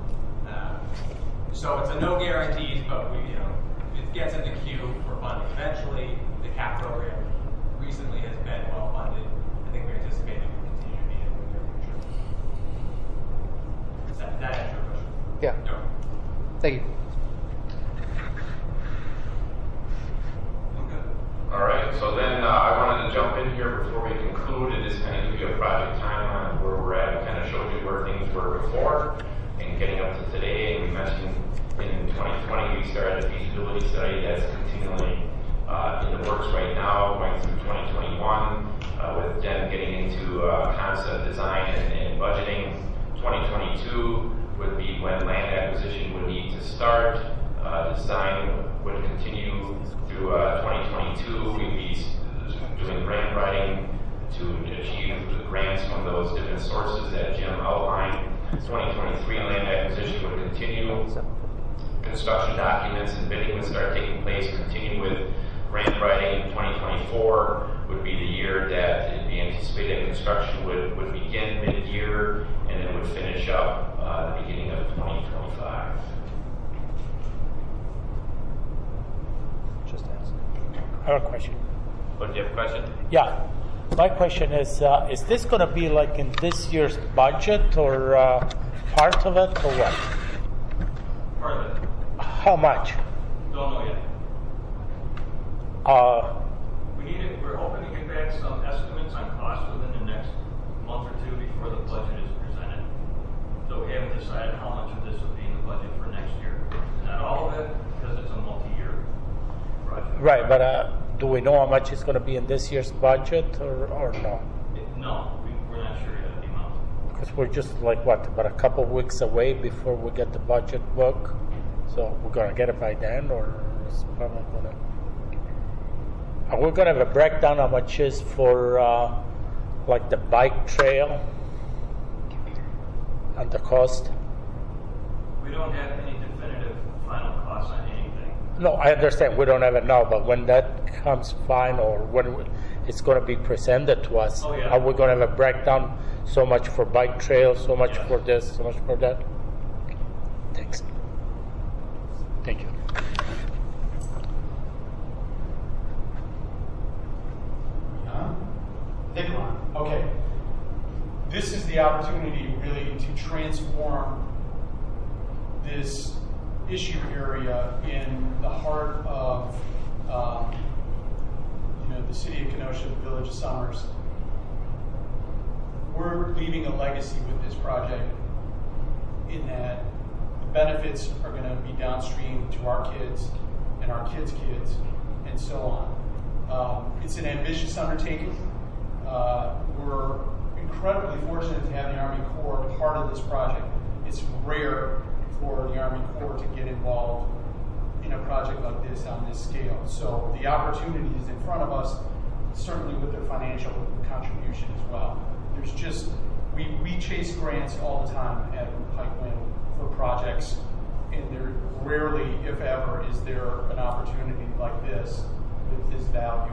So it's a no guarantees, but it gets in the queue for funding. Eventually, the CAP program recently has been well funded. I think we anticipate it will continue to be in the near future. Does that answer your question? Yeah. No. Thank you. All right, so then I wanted to jump in here before we conclude and just kind of give you a project timeline of where we're at and kind of show you where things were before and getting up to today. And we mentioned in 2020 we started a feasibility study that's continually in the works right now, going through 2021 with Jen getting into concept design and budgeting. 2022 would be when land acquisition would need to start. Design would continue through 2022. We'd be doing grant writing to achieve the grants from those different sources that Jim outlined. 2023 land acquisition would continue. Construction documents and bidding would start taking place, continue with grant writing. 2024 would be the year that it'd be anticipated construction would begin mid-year and then would finish up the beginning of 2025. I have a question. Oh, do you have a question? Yeah. My question is this going to be like in this year's budget or part of it or what? Part of it. How much? Don't know yet. We're hoping to get back some estimates on cost within the next month or two before the budget is presented. So we haven't decided how much of this will be in the budget for next year. Not all of it, because it's a multi-year Right, but do we know how much is going to be in this year's budget or no? No, we're not sure yet the amount. Because we're just like, what, about a couple of weeks away before we get the budget book? So we're going to get it by then, or it's probably going to... Are we going to have a breakdown how much is for like the bike trail and the cost? We don't have any definitive final costs on anything. No, I understand we don't have it now, but when that comes final, or when it's going to be presented to us, Oh, yeah. are we going to have a breakdown? So much for bike trail, so much Yes. for this, so much for that? Thanks. Thank you. Think on. Okay. This is the opportunity really to transform this issue area in the heart of the city of Kenosha, the village of Summers. We're leaving a legacy with this project in that the benefits are going to be downstream to our kids and our kids' kids and so on. It's an ambitious undertaking. We're incredibly fortunate to have the Army Corps part of this project. It's rare for the Army Corps to get involved in a project like this on this scale. So the opportunity is in front of us, certainly with their financial contribution as well. There's just, we chase grants all the time at Pikewind for projects, and there rarely, if ever, is there an opportunity like this with this value.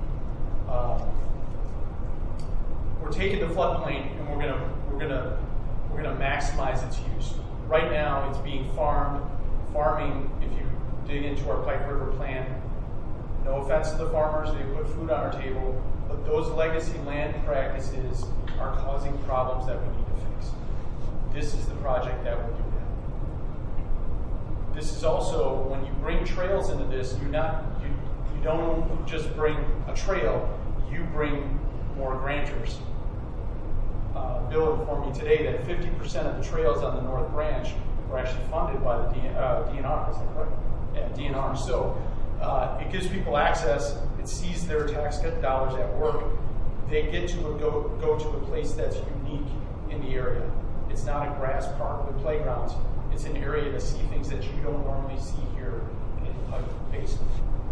We're taking the floodplain and we're gonna maximize its use. Right now, it's being farmed. Farming, if you dig into our Pike River plan, no offense to the farmers, they put food on our table, but those legacy land practices are causing problems that we need to fix. This is the project that will do that. This is also, when you bring trails into this, you don't just bring a trail, you bring more grantors. Bill informed me today that 50% of the trails on the North Branch were actually funded by the DNR. Is that correct? Yeah, DNR. So it gives people access. It sees their tax dollars at work. They get to go to a place that's unique in the area. It's not a grass park with playgrounds. It's an area to see things that you don't normally see here in Pike Basin.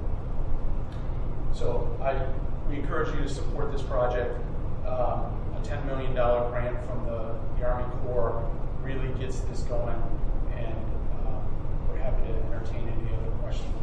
So we encourage you to support this project. A $10 million grant from the Army Corps really gets this going, and we're happy to entertain any other questions.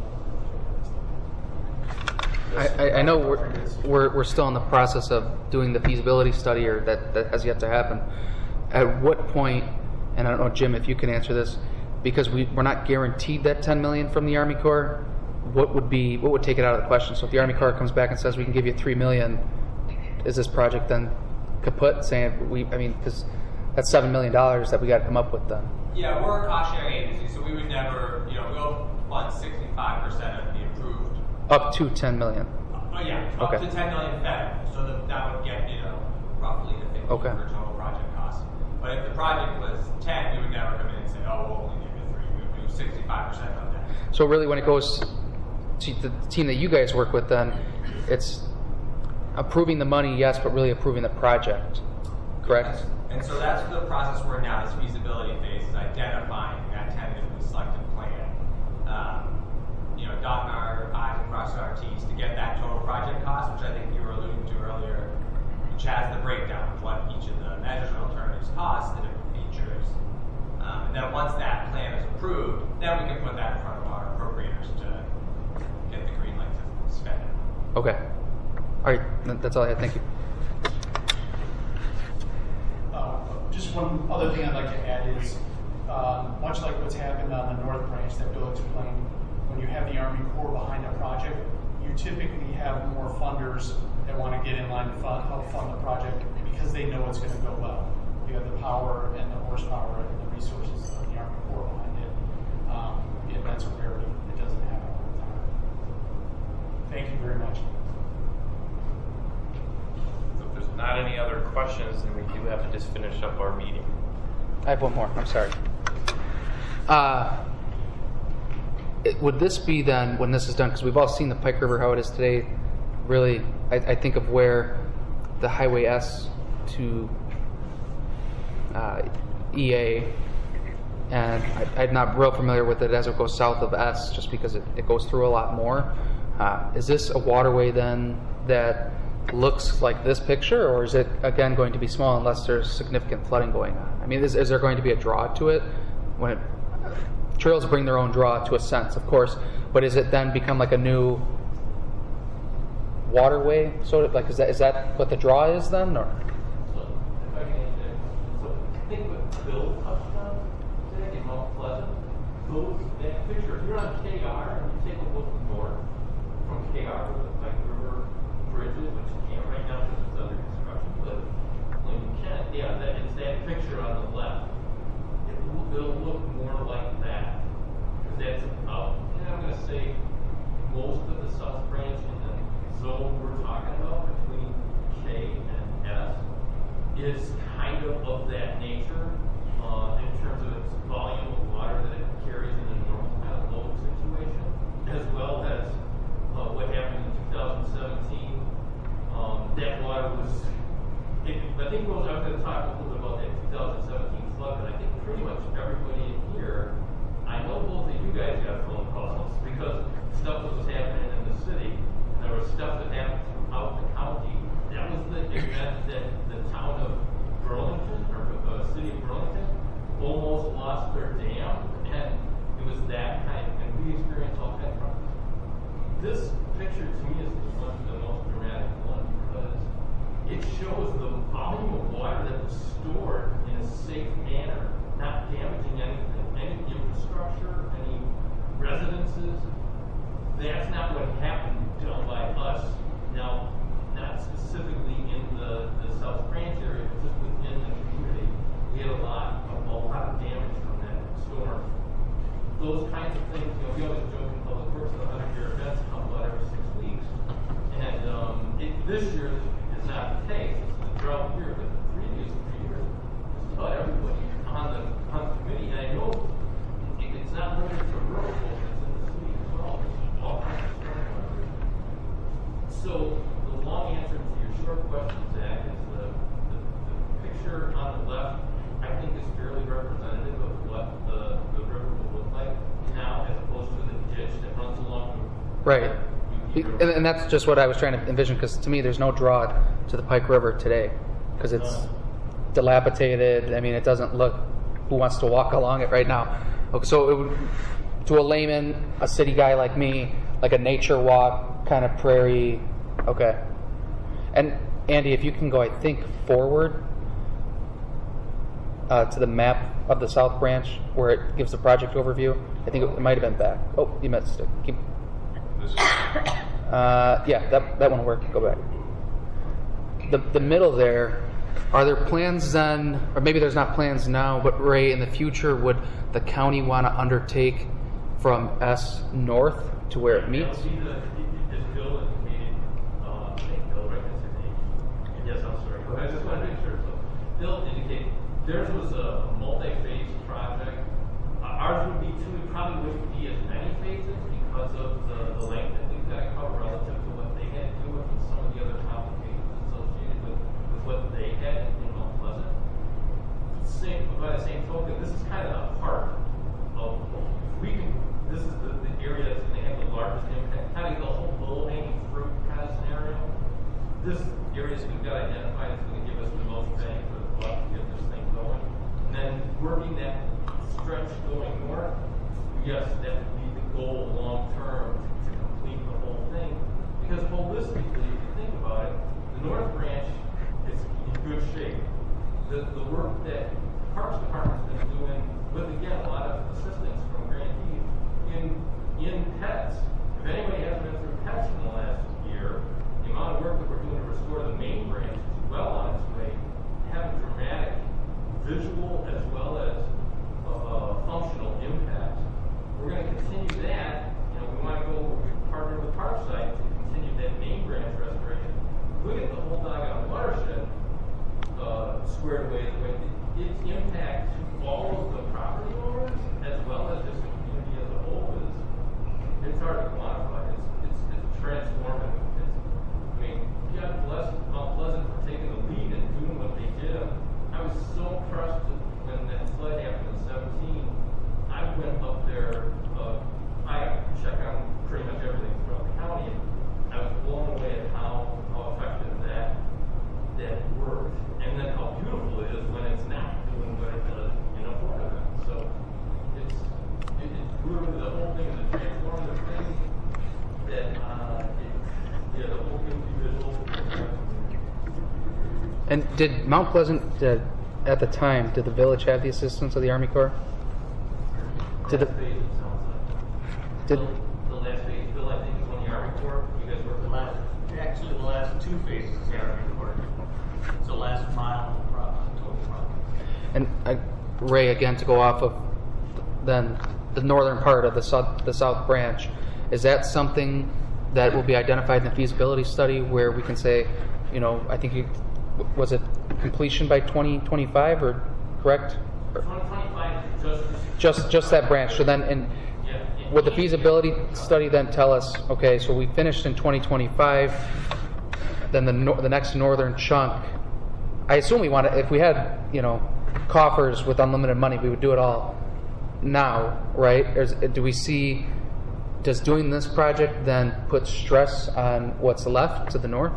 I know we're still in the process of doing the feasibility study, or that has yet to happen. At what point, and I don't know, Jim, if you can answer this, because we're not guaranteed that $10 million from the Army Corps, what would take it out of the question? So if the Army Corps comes back and says we can give you $3 million, is this project then kaput? Saying because that's $7 million that we got to come up with then. Yeah, we're a cautionary agency, so we would never, we'll fund 65% of the approved. Up to $10 million. Up to $10 million fed, so that would get roughly the 50 for total project cost. But if the project was 10, we would never come in and say, oh, we'll only give you 3. We would do 65% of that. So really, when it goes to the team that you guys work with, then it's approving the money, yes, but really approving the project, correct? And so that's the process we're in now. This feasibility phase is identifying that tentatively selected plan. Dotting our I's and crossing our T's to get that total project cost, which I think you were alluding to earlier, which has the breakdown of what each of the measures and alternatives cost, the different features. And then once that plan is approved, then we can put that in front of our appropriators to get the green light to spend it. Okay. All right. That's all I had. Thank you. Just one other thing I'd like to add is, much like what's happened on the North Branch that Bill explained, when you have the Army Corps behind a project, you typically have more funders that want to get in line to help fund the project because they know it's going to go well. You have the power and the horsepower and the resources of the Army Corps behind it. And that's a rarity. It doesn't happen all the time. Thank you very much. So if there's not any other questions, then we do have to just finish up our meeting. I have one more. I'm sorry. would this be then, when this is done, because we've all seen the Pike River how it is today, really, I think of where the Highway S to EA, and I'm not real familiar with it as it goes south of S, just because it goes through a lot more. Is this a waterway then that looks like this picture, or is it again going to be small unless there's significant flooding going on? I mean, is there going to be a draw to it? When trails bring their own draw to a sense, of course, but is it then become like a new waterway? So, like, is that what the draw is then, or? So, if I can answer, so I think what Bill touched on today in Mount Pleasant, that picture, if you're on KR and you take a look north from KR to the Pike River bridges, which you can't right now because it's under construction, but when you can, it's that picture on the left. It'll look more like that, because that's about, I'm going to say, most of the South Branch in the zone we're talking about between K and S is kind of that nature in terms of its volume of water that it carries in a normal kind of load situation, as well as what happened in 2017. That water was, I think I was going to talk a little bit about that 2017 flood, but I think pretty much everybody in here, I know both of you guys got phone calls because stuff was happening in the city, and there was stuff that happened throughout the county. That was the event that the town of Burlington, or the city of Burlington, almost lost their dam, and it was that kind of, and we experienced all kinds of problems. This picture to me is the most dramatic one, because it shows the volume of water that was stored in a safe manner, not damaging anything, any infrastructure, any residences. That's not what happened done by us. Now, not specifically in the South Branch area, but just within the community, we had a lot of damage from that storm. Those kinds of things, we always joke in public works that 100-year events come about every 6 weeks. And this year is not the case. It's the drought year, but the previous 3 years, just about everybody on the committee, and I know it's not limited to rural folks, it's in the city as well. There's all kinds of stormwater. So the long answer to your short question, Zach, is the picture on the left, I think, is fairly representative of what the river will look like now, as opposed to the ditch that runs along the Right. And that's just what I was trying to envision, because to me there's no draw to the Pike River today, because it's dilapidated. I mean, it doesn't look, who wants to walk along it right now? Okay, so it would, to a layman, a city guy like me, like a nature walk, kind of prairie. Okay. And Andy, if you can go, I think, forward to the map of the South Branch where it gives the project overview. I think it might have been back. Oh, you missed it. Keep. Yeah, that one will work. Go back. The middle there, are there plans then, or maybe there's not plans now, but Ray, in the future, would the county want to undertake from S north to where it meets? As Bill indicated, I think Bill, right, that's his name. Yes, I'm sorry. I just want to make sure. So Bill indicated theirs was a multi-phase project. Ours would be too. We probably wouldn't be as many phases because of the length that we've got to cover relative to what they had to do with some of the other complications associated with what they had in Mount Pleasant. By the same token, this is kind of the heart of this is the area that's going to have the largest impact, kind of the whole low-hanging fruit kind of scenario. This area that we've got identified is going to give us the most bang for the buck to get this thing going. And then working that stretch going north, yes, that would be the goal long-term to complete the whole thing. Because holistically, if you think about it, the North Branch is in good shape. The work that the Parks Department's been doing with, again, a lot of assistance from grantees in pets. If anybody hasn't been through pets in the last year, the amount of work that we're doing to restore the main branch is well on its way to have a dramatic visual as well as functional impact. We're going to continue that. We want to go partner with Parkside to continue that main branch restoration. We get the whole doggone watershed squared away, its impact to all of the property owners as well as just the community as a whole is And did Mount Pleasant, at the time, did the village have the assistance of the Army Corps? Did Last phase, it sounds like. Did- The last phase, Bill, I think, is when the Army Corps, you guys worked on that. Actually, the last two phases of the Army Corps. It's the last mile of the total project. And Ray, again, to go off of then the northern part of the south branch, is that something that will be identified in the feasibility study where we can say, I think was it completion by 2025 or correct? 2025 is Just that branch. So then, would the feasibility study then tell us, okay, so we finished in 2025, then the next northern chunk, I assume we want to, if we had, coffers with unlimited money, we would do it all now, right? Does doing this project then put stress on what's left to the north?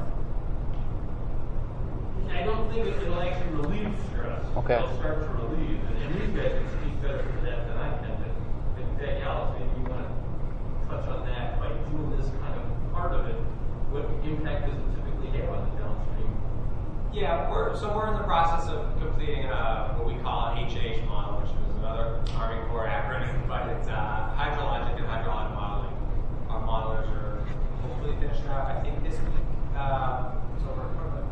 I don't think it'll actually relieve stress. Okay. It'll start to relieve, and these guys can speak better to that than I can. But Pat Yallis, maybe you want to touch on that by doing this kind of part of it. What impact does it typically have on the downstream? Yeah, we're in the process of completing what we call an HH model, which is another Army Corps acronym, but it's hydrologic and hydraulic modeling. Our modelers are hopefully finishing up, I think, this week. So we're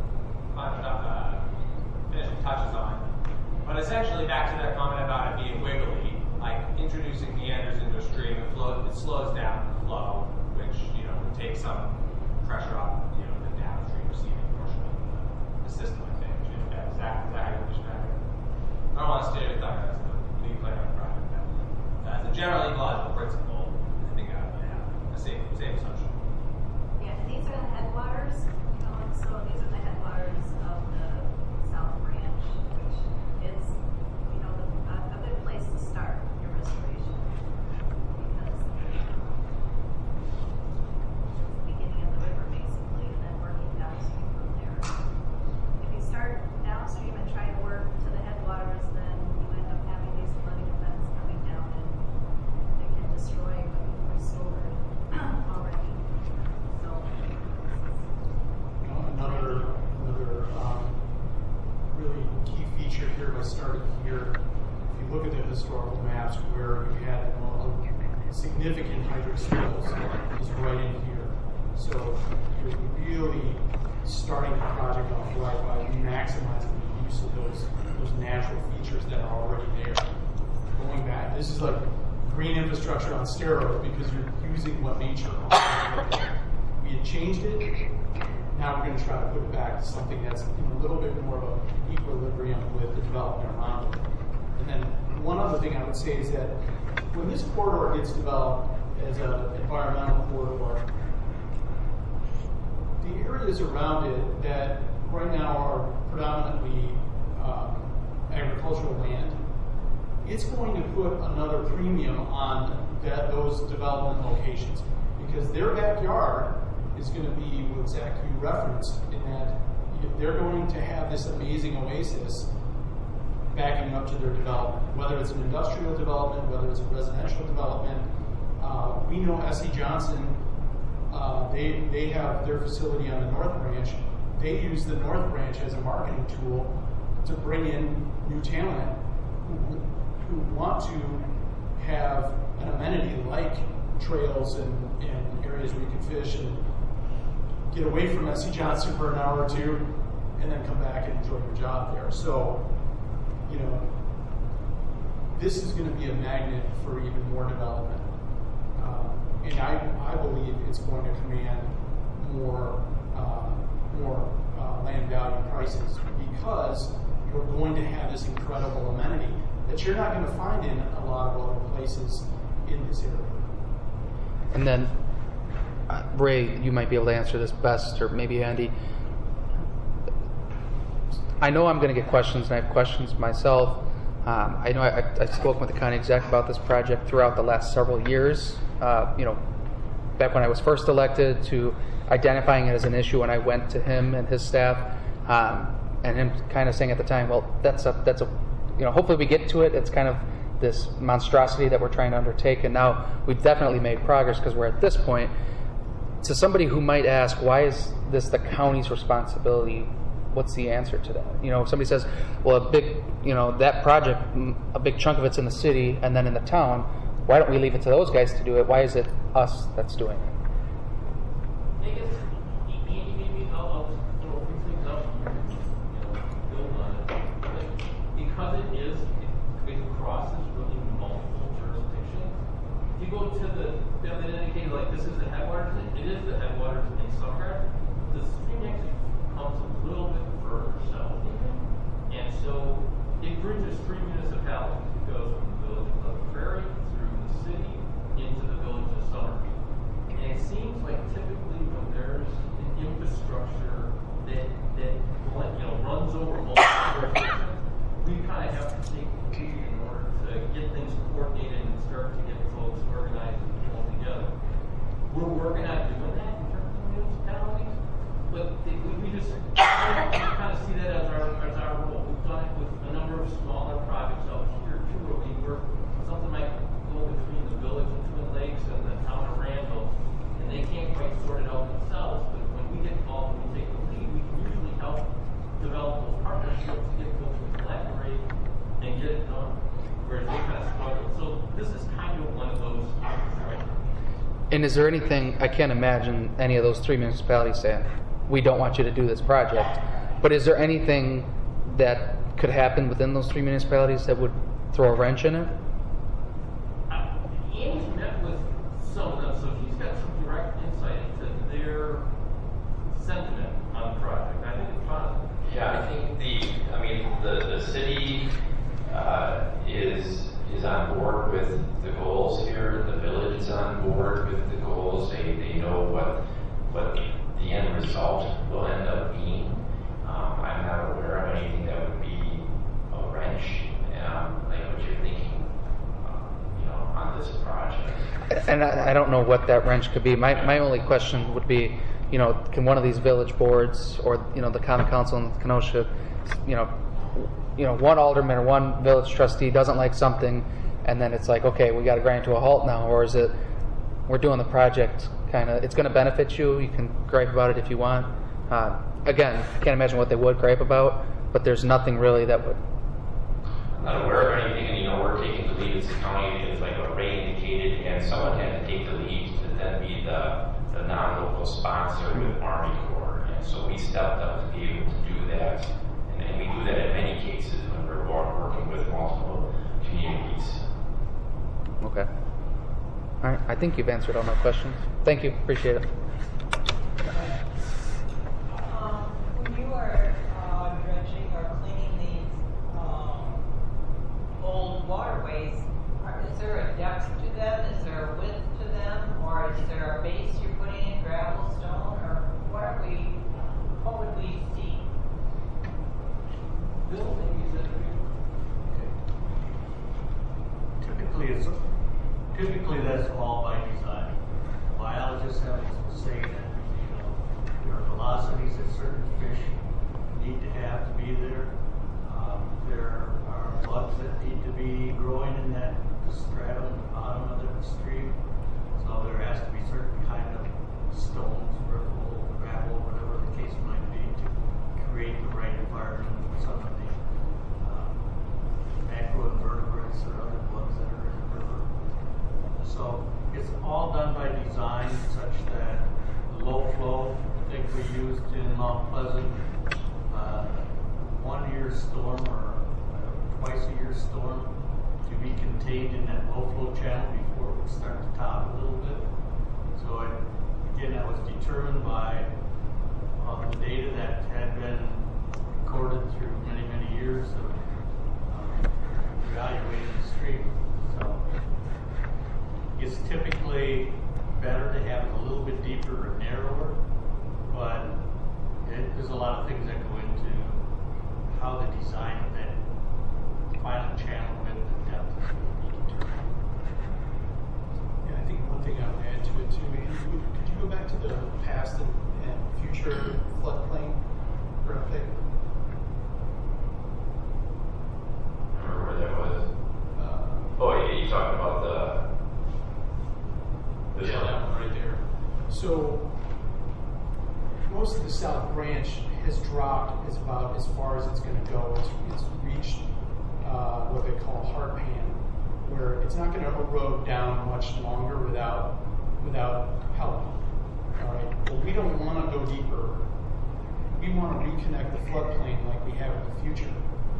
finishing touches on. But essentially, back to that comment about it being wiggly, like introducing meanders into a stream, it slows down the flow, which would take some pressure off the downstream receiving portion of the system, I think. Is that how you describe it? I don't want to stereotype as the lead player on the project. As a generally logical principle, I think that would happen. The same assumption. Yeah, these are the headwaters, so these are the headwaters of the South Branch, which is, a good place to start your restoration. Because it's the beginning of the river, basically, and then working downstream from there. If you start downstream and try to work to the headwaters, then you end up having these flooding events coming down, and they can destroy what you've restored already. So, Another really key feature here by starting here, if you look at the historical maps where you had significant hydric spills, is right in here. So you're really starting the project off right by maximizing the use of those natural features that are already there. Going back, this is like green infrastructure on steroids because you're using what nature offers. We had changed it. Now we're going to try to put it back to something that's in a little bit more of an equilibrium with the development around it. And then one other thing I would say is that when this corridor gets developed as an environmental corridor, the areas around it that right now are predominantly agricultural land, it's going to put another premium on those development locations because their backyard is going to be what Zach, you referenced, in that they're going to have this amazing oasis backing up to their development, whether it's an industrial development, whether it's a residential development. We know S.E. Johnson, they have their facility on the North Branch. They use the North Branch as a marketing tool to bring in new talent who want to have an amenity like trails and areas where you can fish and get away from S.C. Johnson for an hour or two and then come back and enjoy your job there. So, this is going to be a magnet for even more development. And I believe it's going to command more land value prices because you're going to have this incredible amenity that you're not going to find in a lot of other places in this area. And then, Ray, you might be able to answer this best, or maybe Andy. I know I'm going to get questions, and I have questions myself. I know I've spoken with the county exec about this project throughout the last several years. Back when I was first elected, to identifying it as an issue, and I went to him and his staff, and him kind of saying at the time, well, that's a hopefully we get to it. It's kind of this monstrosity that we're trying to undertake, and now we've definitely made progress because we're at this point. To somebody who might ask, why is this the county's responsibility? what's the answer to that? You know, if somebody says, well, a big, you know, that project, a big chunk of it's in the city and then in the town, why don't we leave it to those guys to do it? Why is it us that's doing it? I guess, maybe I'll just throw a few things up here, build on it. Because it crosses really multiple jurisdictions. If you go to the indicator, like this is the headwaters, it is the headwaters in Summercraft. The stream actually comes a little bit further south even. And so it bridges three municipalities. It goes from the village of Pleasant Prairie through the city into the village of Summerview. And it seems like typically when there's an infrastructure that runs over multiple jurisdictions, we kind of have to take the lead in order to get things coordinated and start to get folks organized and pulled together. We're working on doing that in terms of municipalities, but we just kind of see that as our role. We've done it with a number of smaller projects out here too, where we work something like go between the village of Twin Lakes and the town of Randall, and they can't quite sort it out themselves. But when we get involved and we take the lead, we can usually help develop those partnerships to get folks to collaborate and get it done. Whereas they kind of struggle. So this is kind of one of those right? And is there anything, I can't imagine any of those three municipalities saying, we don't want you to do this project, but is there anything that could happen within those three municipalities that would throw a wrench in it? Ian's met with some of them, so he's got some direct insight into their sentiment on the project. I think it's positive. Yeah, I think the city is on board with the goals here. The village is on board with the goals. They know what the end result will end up being. I'm not aware of anything that would be a wrench, like what you're thinking, on this project. And I don't know what that wrench could be. My only question would be, can one of these village boards or the common council in Kenosha, one alderman or one village trustee doesn't like something, and then it's like, okay, we got to grind to a halt now, or is it we're doing the project kind of, it's going to benefit you, you can gripe about it if you want. Again, I can't imagine what they would gripe about, but there's nothing really that would. I'm not aware of anything, and we're taking the lead as the county, is like what Ray indicated, and someone had to take the lead to then be the non-local sponsor with Army Corps, and so we stepped up to be able to do that, and we do that in many cases when we're working with multiple communities. Okay. All right. I think you've answered all my questions. Thank you. Appreciate it. When you are dredging or cleaning these old waterways, is there a depth to them? Is there a width to them? Or is there a base you're putting in, gravel, stone? Or what would we see? Bill, maybe is that Typically, that's all by design. Biologists have to say that there are velocities that certain fish need to have to be there. There are bugs that need to be growing in that stratum at the bottom of the stream. So there has to be certain kind of stones, riffle, gravel, whatever the case might be, to create the right environment for some of the macroinvertebrates or other bugs that are in the river. So it's all done by design such that the low flow, I think we used in Mount Pleasant, 1 year storm or twice a year storm to be contained in that low flow channel before it would start to top a little bit. So again, that was determined by the data that had been recorded through many, many years of evaluating the stream. So it's typically better to have it a little bit deeper or narrower, but there's a lot of things that go into how the design of that final channel width and depth will be determined. Yeah, I think one thing I would add to it too, Andy, could you go back to the past and future floodplain graphic? Remember where that was? You talking about this one? That one right there. So most of the South Branch has dropped is about as far as it's going to go. It's reached what they call hard pan, where it's not going to erode down much longer without help. All right, but we don't want to go deeper. We want to reconnect the floodplain like we have in the future.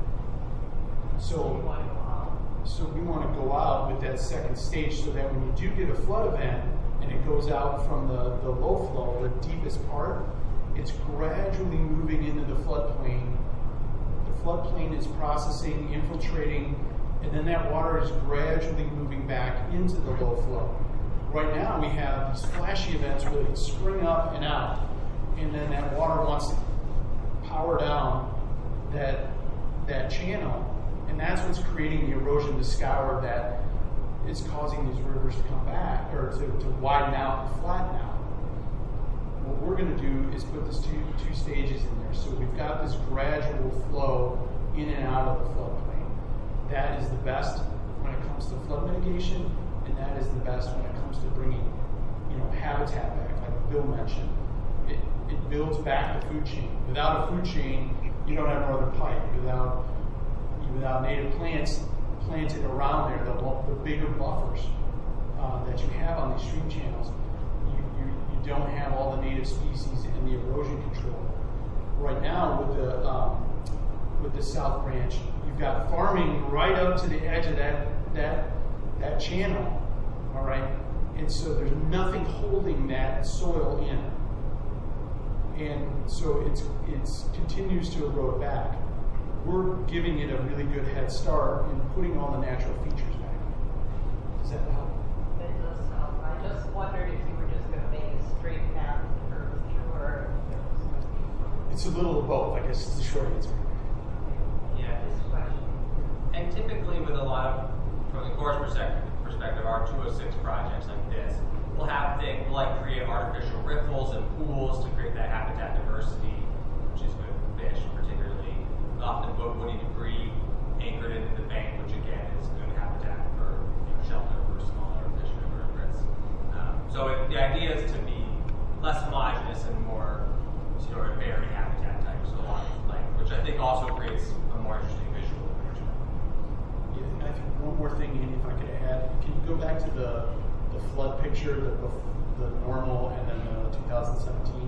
So we want to go out with that second stage so that when you do get a flood event and it goes out from the low flow, the deepest part, it's gradually moving into the floodplain. The floodplain is processing, infiltrating, and then that water is gradually moving back into the low flow. Right now we have these flashy events where they spring up and out, and then that water wants to power down that channel, and that's what's creating the erosion to scour that is causing these rivers to come back, or to widen out and flatten out. What we're going to do is put this two stages in there. So we've got this gradual flow in and out of the floodplain. That is the best when it comes to flood mitigation, and that is the best when it comes to bringing, habitat back, like Bill mentioned. It builds back the food chain. Without a food chain, you don't have northern pike. Without native plants planted around there, the bigger buffers that you have on these stream channels, you don't have all the native species and the erosion control. Right now, with the South Branch, you've got farming right up to the edge of that channel, all right? And so there's nothing holding that soil in. And so it continues to erode back. We're giving it a really good head start in putting all the natural features back. Does that help? It does help. I just wondered if you were just going to make a straight path curve through, or if there was going to be. It's a little of both, I guess is the short answer. Yeah. This question. And typically with a lot of, from the Corps' perspective, our 206 projects like this, we'll have things like create artificial riffles and pools to create that habitat diversity, which is good for fish, particularly often woody debris anchored into the bank, which again is good habitat for shelter for smaller fish and invertebrates. So the idea is to be less homogeneous and more sort of varied habitat types, so along the length, which I think also creates a more interesting visual picture. Yeah, and I think one more thing, Andy, if I could add, can you go back to the flood picture, the normal, and then the 2017?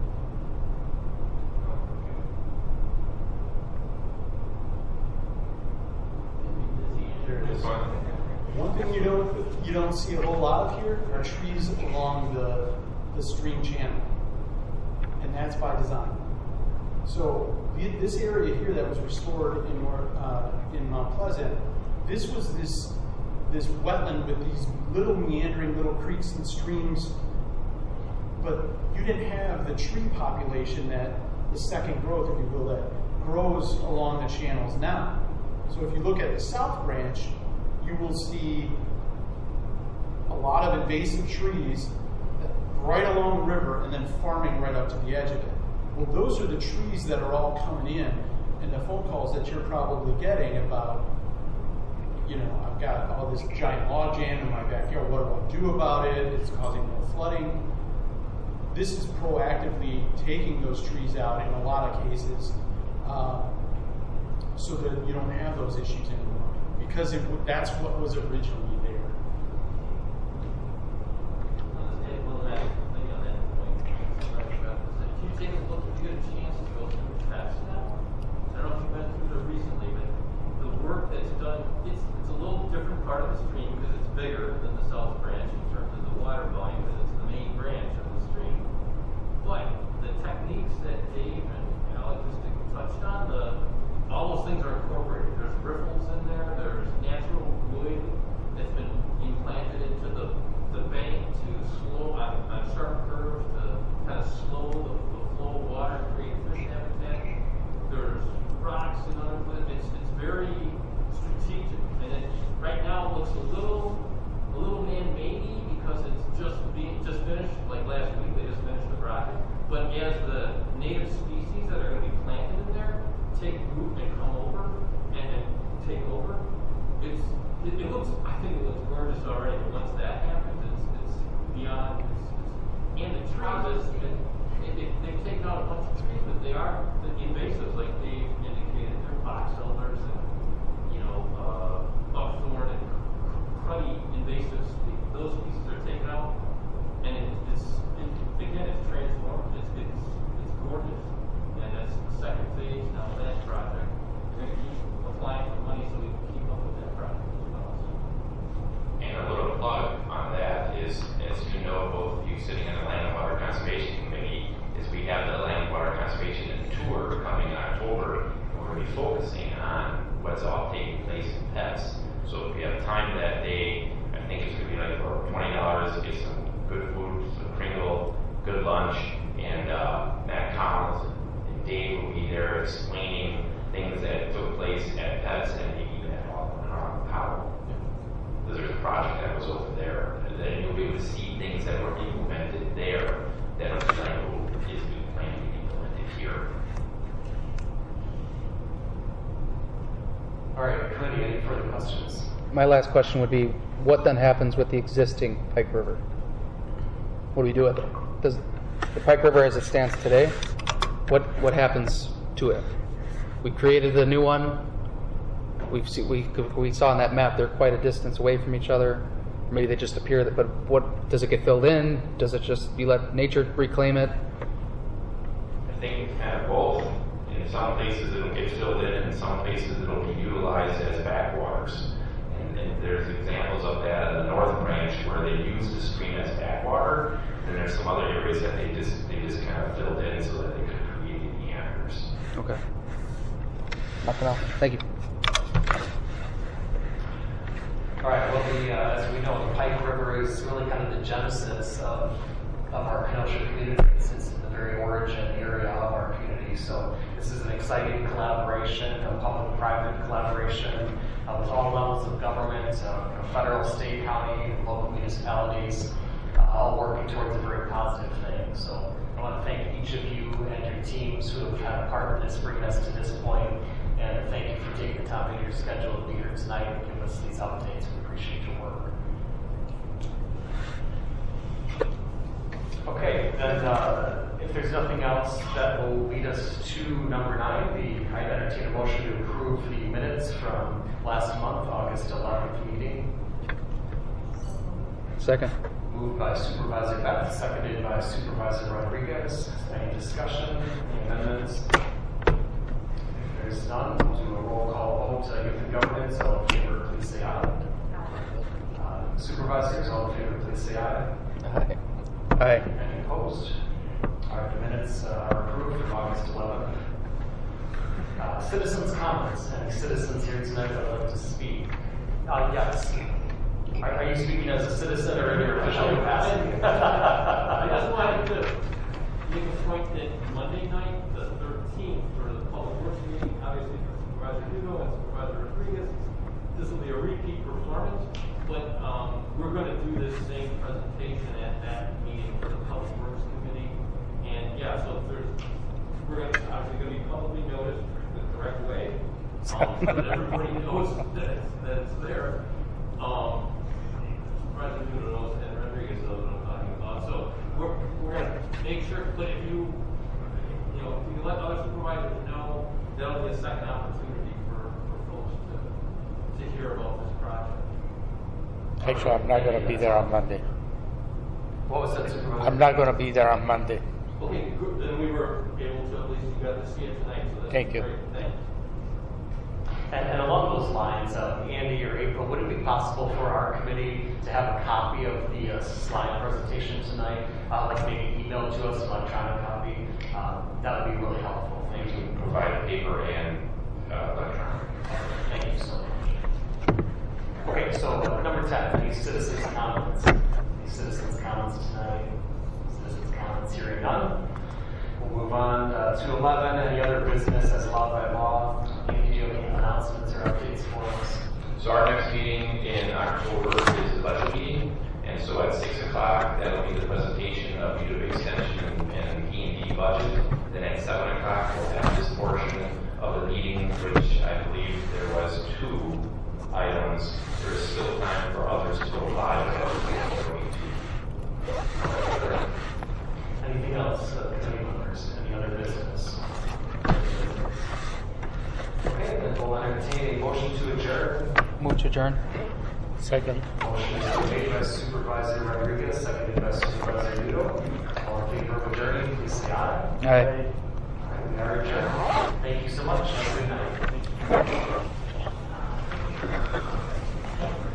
There it is. One thing you don't see a whole lot of here are trees along the stream channel, and that's by design. So this area here that was restored in Mount Pleasant, this was this wetland with these little meandering little creeks and streams, but you didn't have the tree population that the second growth, if you will, that grows along the channels now. So if you look at the South Branch, you will see a lot of invasive trees right along the river and then farming right up to the edge of it. Well, those are the trees that are all coming in, and the phone calls that you're probably getting about, I've got all this giant log jam in my backyard, what do I do about it? It's causing more flooding. This is proactively taking those trees out in a lot of cases, so that you don't have those issues anymore, because that's what was originally there. If you take a look, if you get a chance to go through tracks now, I don't know if you've been through there recently, but the work that's done, it's a little different part of the stream because it's bigger than the South Branch in terms of the water volume, because it's the main branch of the stream. But the techniques that Dave and Alex just touched on, all those things are incorporated. There's riffles in there, there's natural wood that's been implanted into the bank to slow on sharp curves to kind of slow the flow of water and create fish habitat. There's rocks and other things. It's very strategic, and it right now looks a little man-made because it's just finished. Like last week, they just finished the project. But as the native species that are going to be planted in there take root and come over and take over, it looks. I think it looks gorgeous already. But once that happens, it's beyond. And the trees, they've taken out a bunch of trees, but they are Conservation Committee is we have the Land Water Conservation Tour coming in October. We're going to be focusing on what's all taking place in pets. So if we have time that day, I think it's going to be like for $20 to get some good food, some Pringle, good lunch, and Matt Collins and Dave will be there explaining things that took place at pets and maybe that how there's a project that was over there. And then you'll be able to see things that were implemented there that are planned to be implemented here. All right, committee, any further questions? My last question would be, what then happens with the existing Pike River? What do we do with it? Does the Pike River as it stands today, what happens to it? We created a new one. We saw on that map they're quite a distance away from each other. Maybe they just appear. But what does it get filled in? Does it just you let nature reclaim it? I think it's kind of both. In some places it'll get filled in, and in some places it'll be utilized as backwaters. And there's examples of that in the North Branch where they use the stream as backwater. And there's some other areas that they just kind of filled in so that they could create meanders. Okay. Nothing else. Thank you. All right, well, as we know, the Pike River is really kind of the genesis of our Kenosha community. It's in the very origin area of our community. So this is an exciting collaboration, a public-private collaboration with all levels of government, federal, state, county, and local municipalities, all working towards a very positive thing. So I want to thank each of you and your teams who have had a part of this, bringing us to this point. And thank you for taking the time out of your schedule to be here tonight and give us these updates. We appreciate your work. Okay, then if there's nothing else, that will lead us to number 9. I entertain a motion to approve the minutes from last month, August 11th meeting. Second. Moved by Supervisor Beth, seconded by Supervisor Rodriguez. Any discussion? Any amendments? There's none. We'll do a roll call vote. Youth and Governance, all in favor, please say aye. Supervisors, all in favor, please say aye. Aye. Aye. Any opposed? All right, the minutes are approved from August 11th. Citizens' comments. Any citizens here tonight that would like to speak? Yes. Are you speaking as a citizen or in your official capacity? I just wanted to make a point that Monday night, the 13th, for the Public Works meeting, obviously for Supervisor Dugo and Supervisor Rodriguez, this will be a repeat performance, but we're going to do this same presentation at that meeting for the Public Works Committee. And yeah, so we're obviously going to be publicly noticed the correct way, so that everybody knows that it's there. Supervisor Dugo knows and Rodriguez knows what I'm talking about. So we're going to make sure, but if you let other supervisors know, that'll be a second opportunity for folks to hear about this project. Actually, I'm not going to be there on Monday. What was that, Supervisor? I'm not going to be there on Monday. Okay, good. Then we were able to, at least you got to see it tonight. So that's Thank you. Great. Thanks. And along those lines, Andy or April, would it be possible for our committee to have a copy of the slide presentation tonight, like maybe email to us, an electronic copy? That would be really helpful. Thank you. Provide paper and electronic. Thank you so much. Okay, so number 10, any citizens' comments? Any citizens' comments tonight? Citizens' comments, hearing none. We'll move on to 11, any other business as allowed by law. Andy, do you have any announcements or updates for us? So our next meeting in October is the budget meeting, and so at 6 o'clock, that'll be the presentation of UW Extension and P&D budget. Then at 7 o'clock, we'll have this portion of the meeting, which I believe there was 2 items. There's still time for others to apply. Anything else, committee members? Any other business? Okay, then we'll entertain a motion to adjourn. Move to adjourn. Second. Motion is made by Supervisor Rodriguez, seconded by Supervisor Dudo. All in favor of adjourning, please say aye. Aye. All right, we are adjourned. Thank you so much. Have a good night.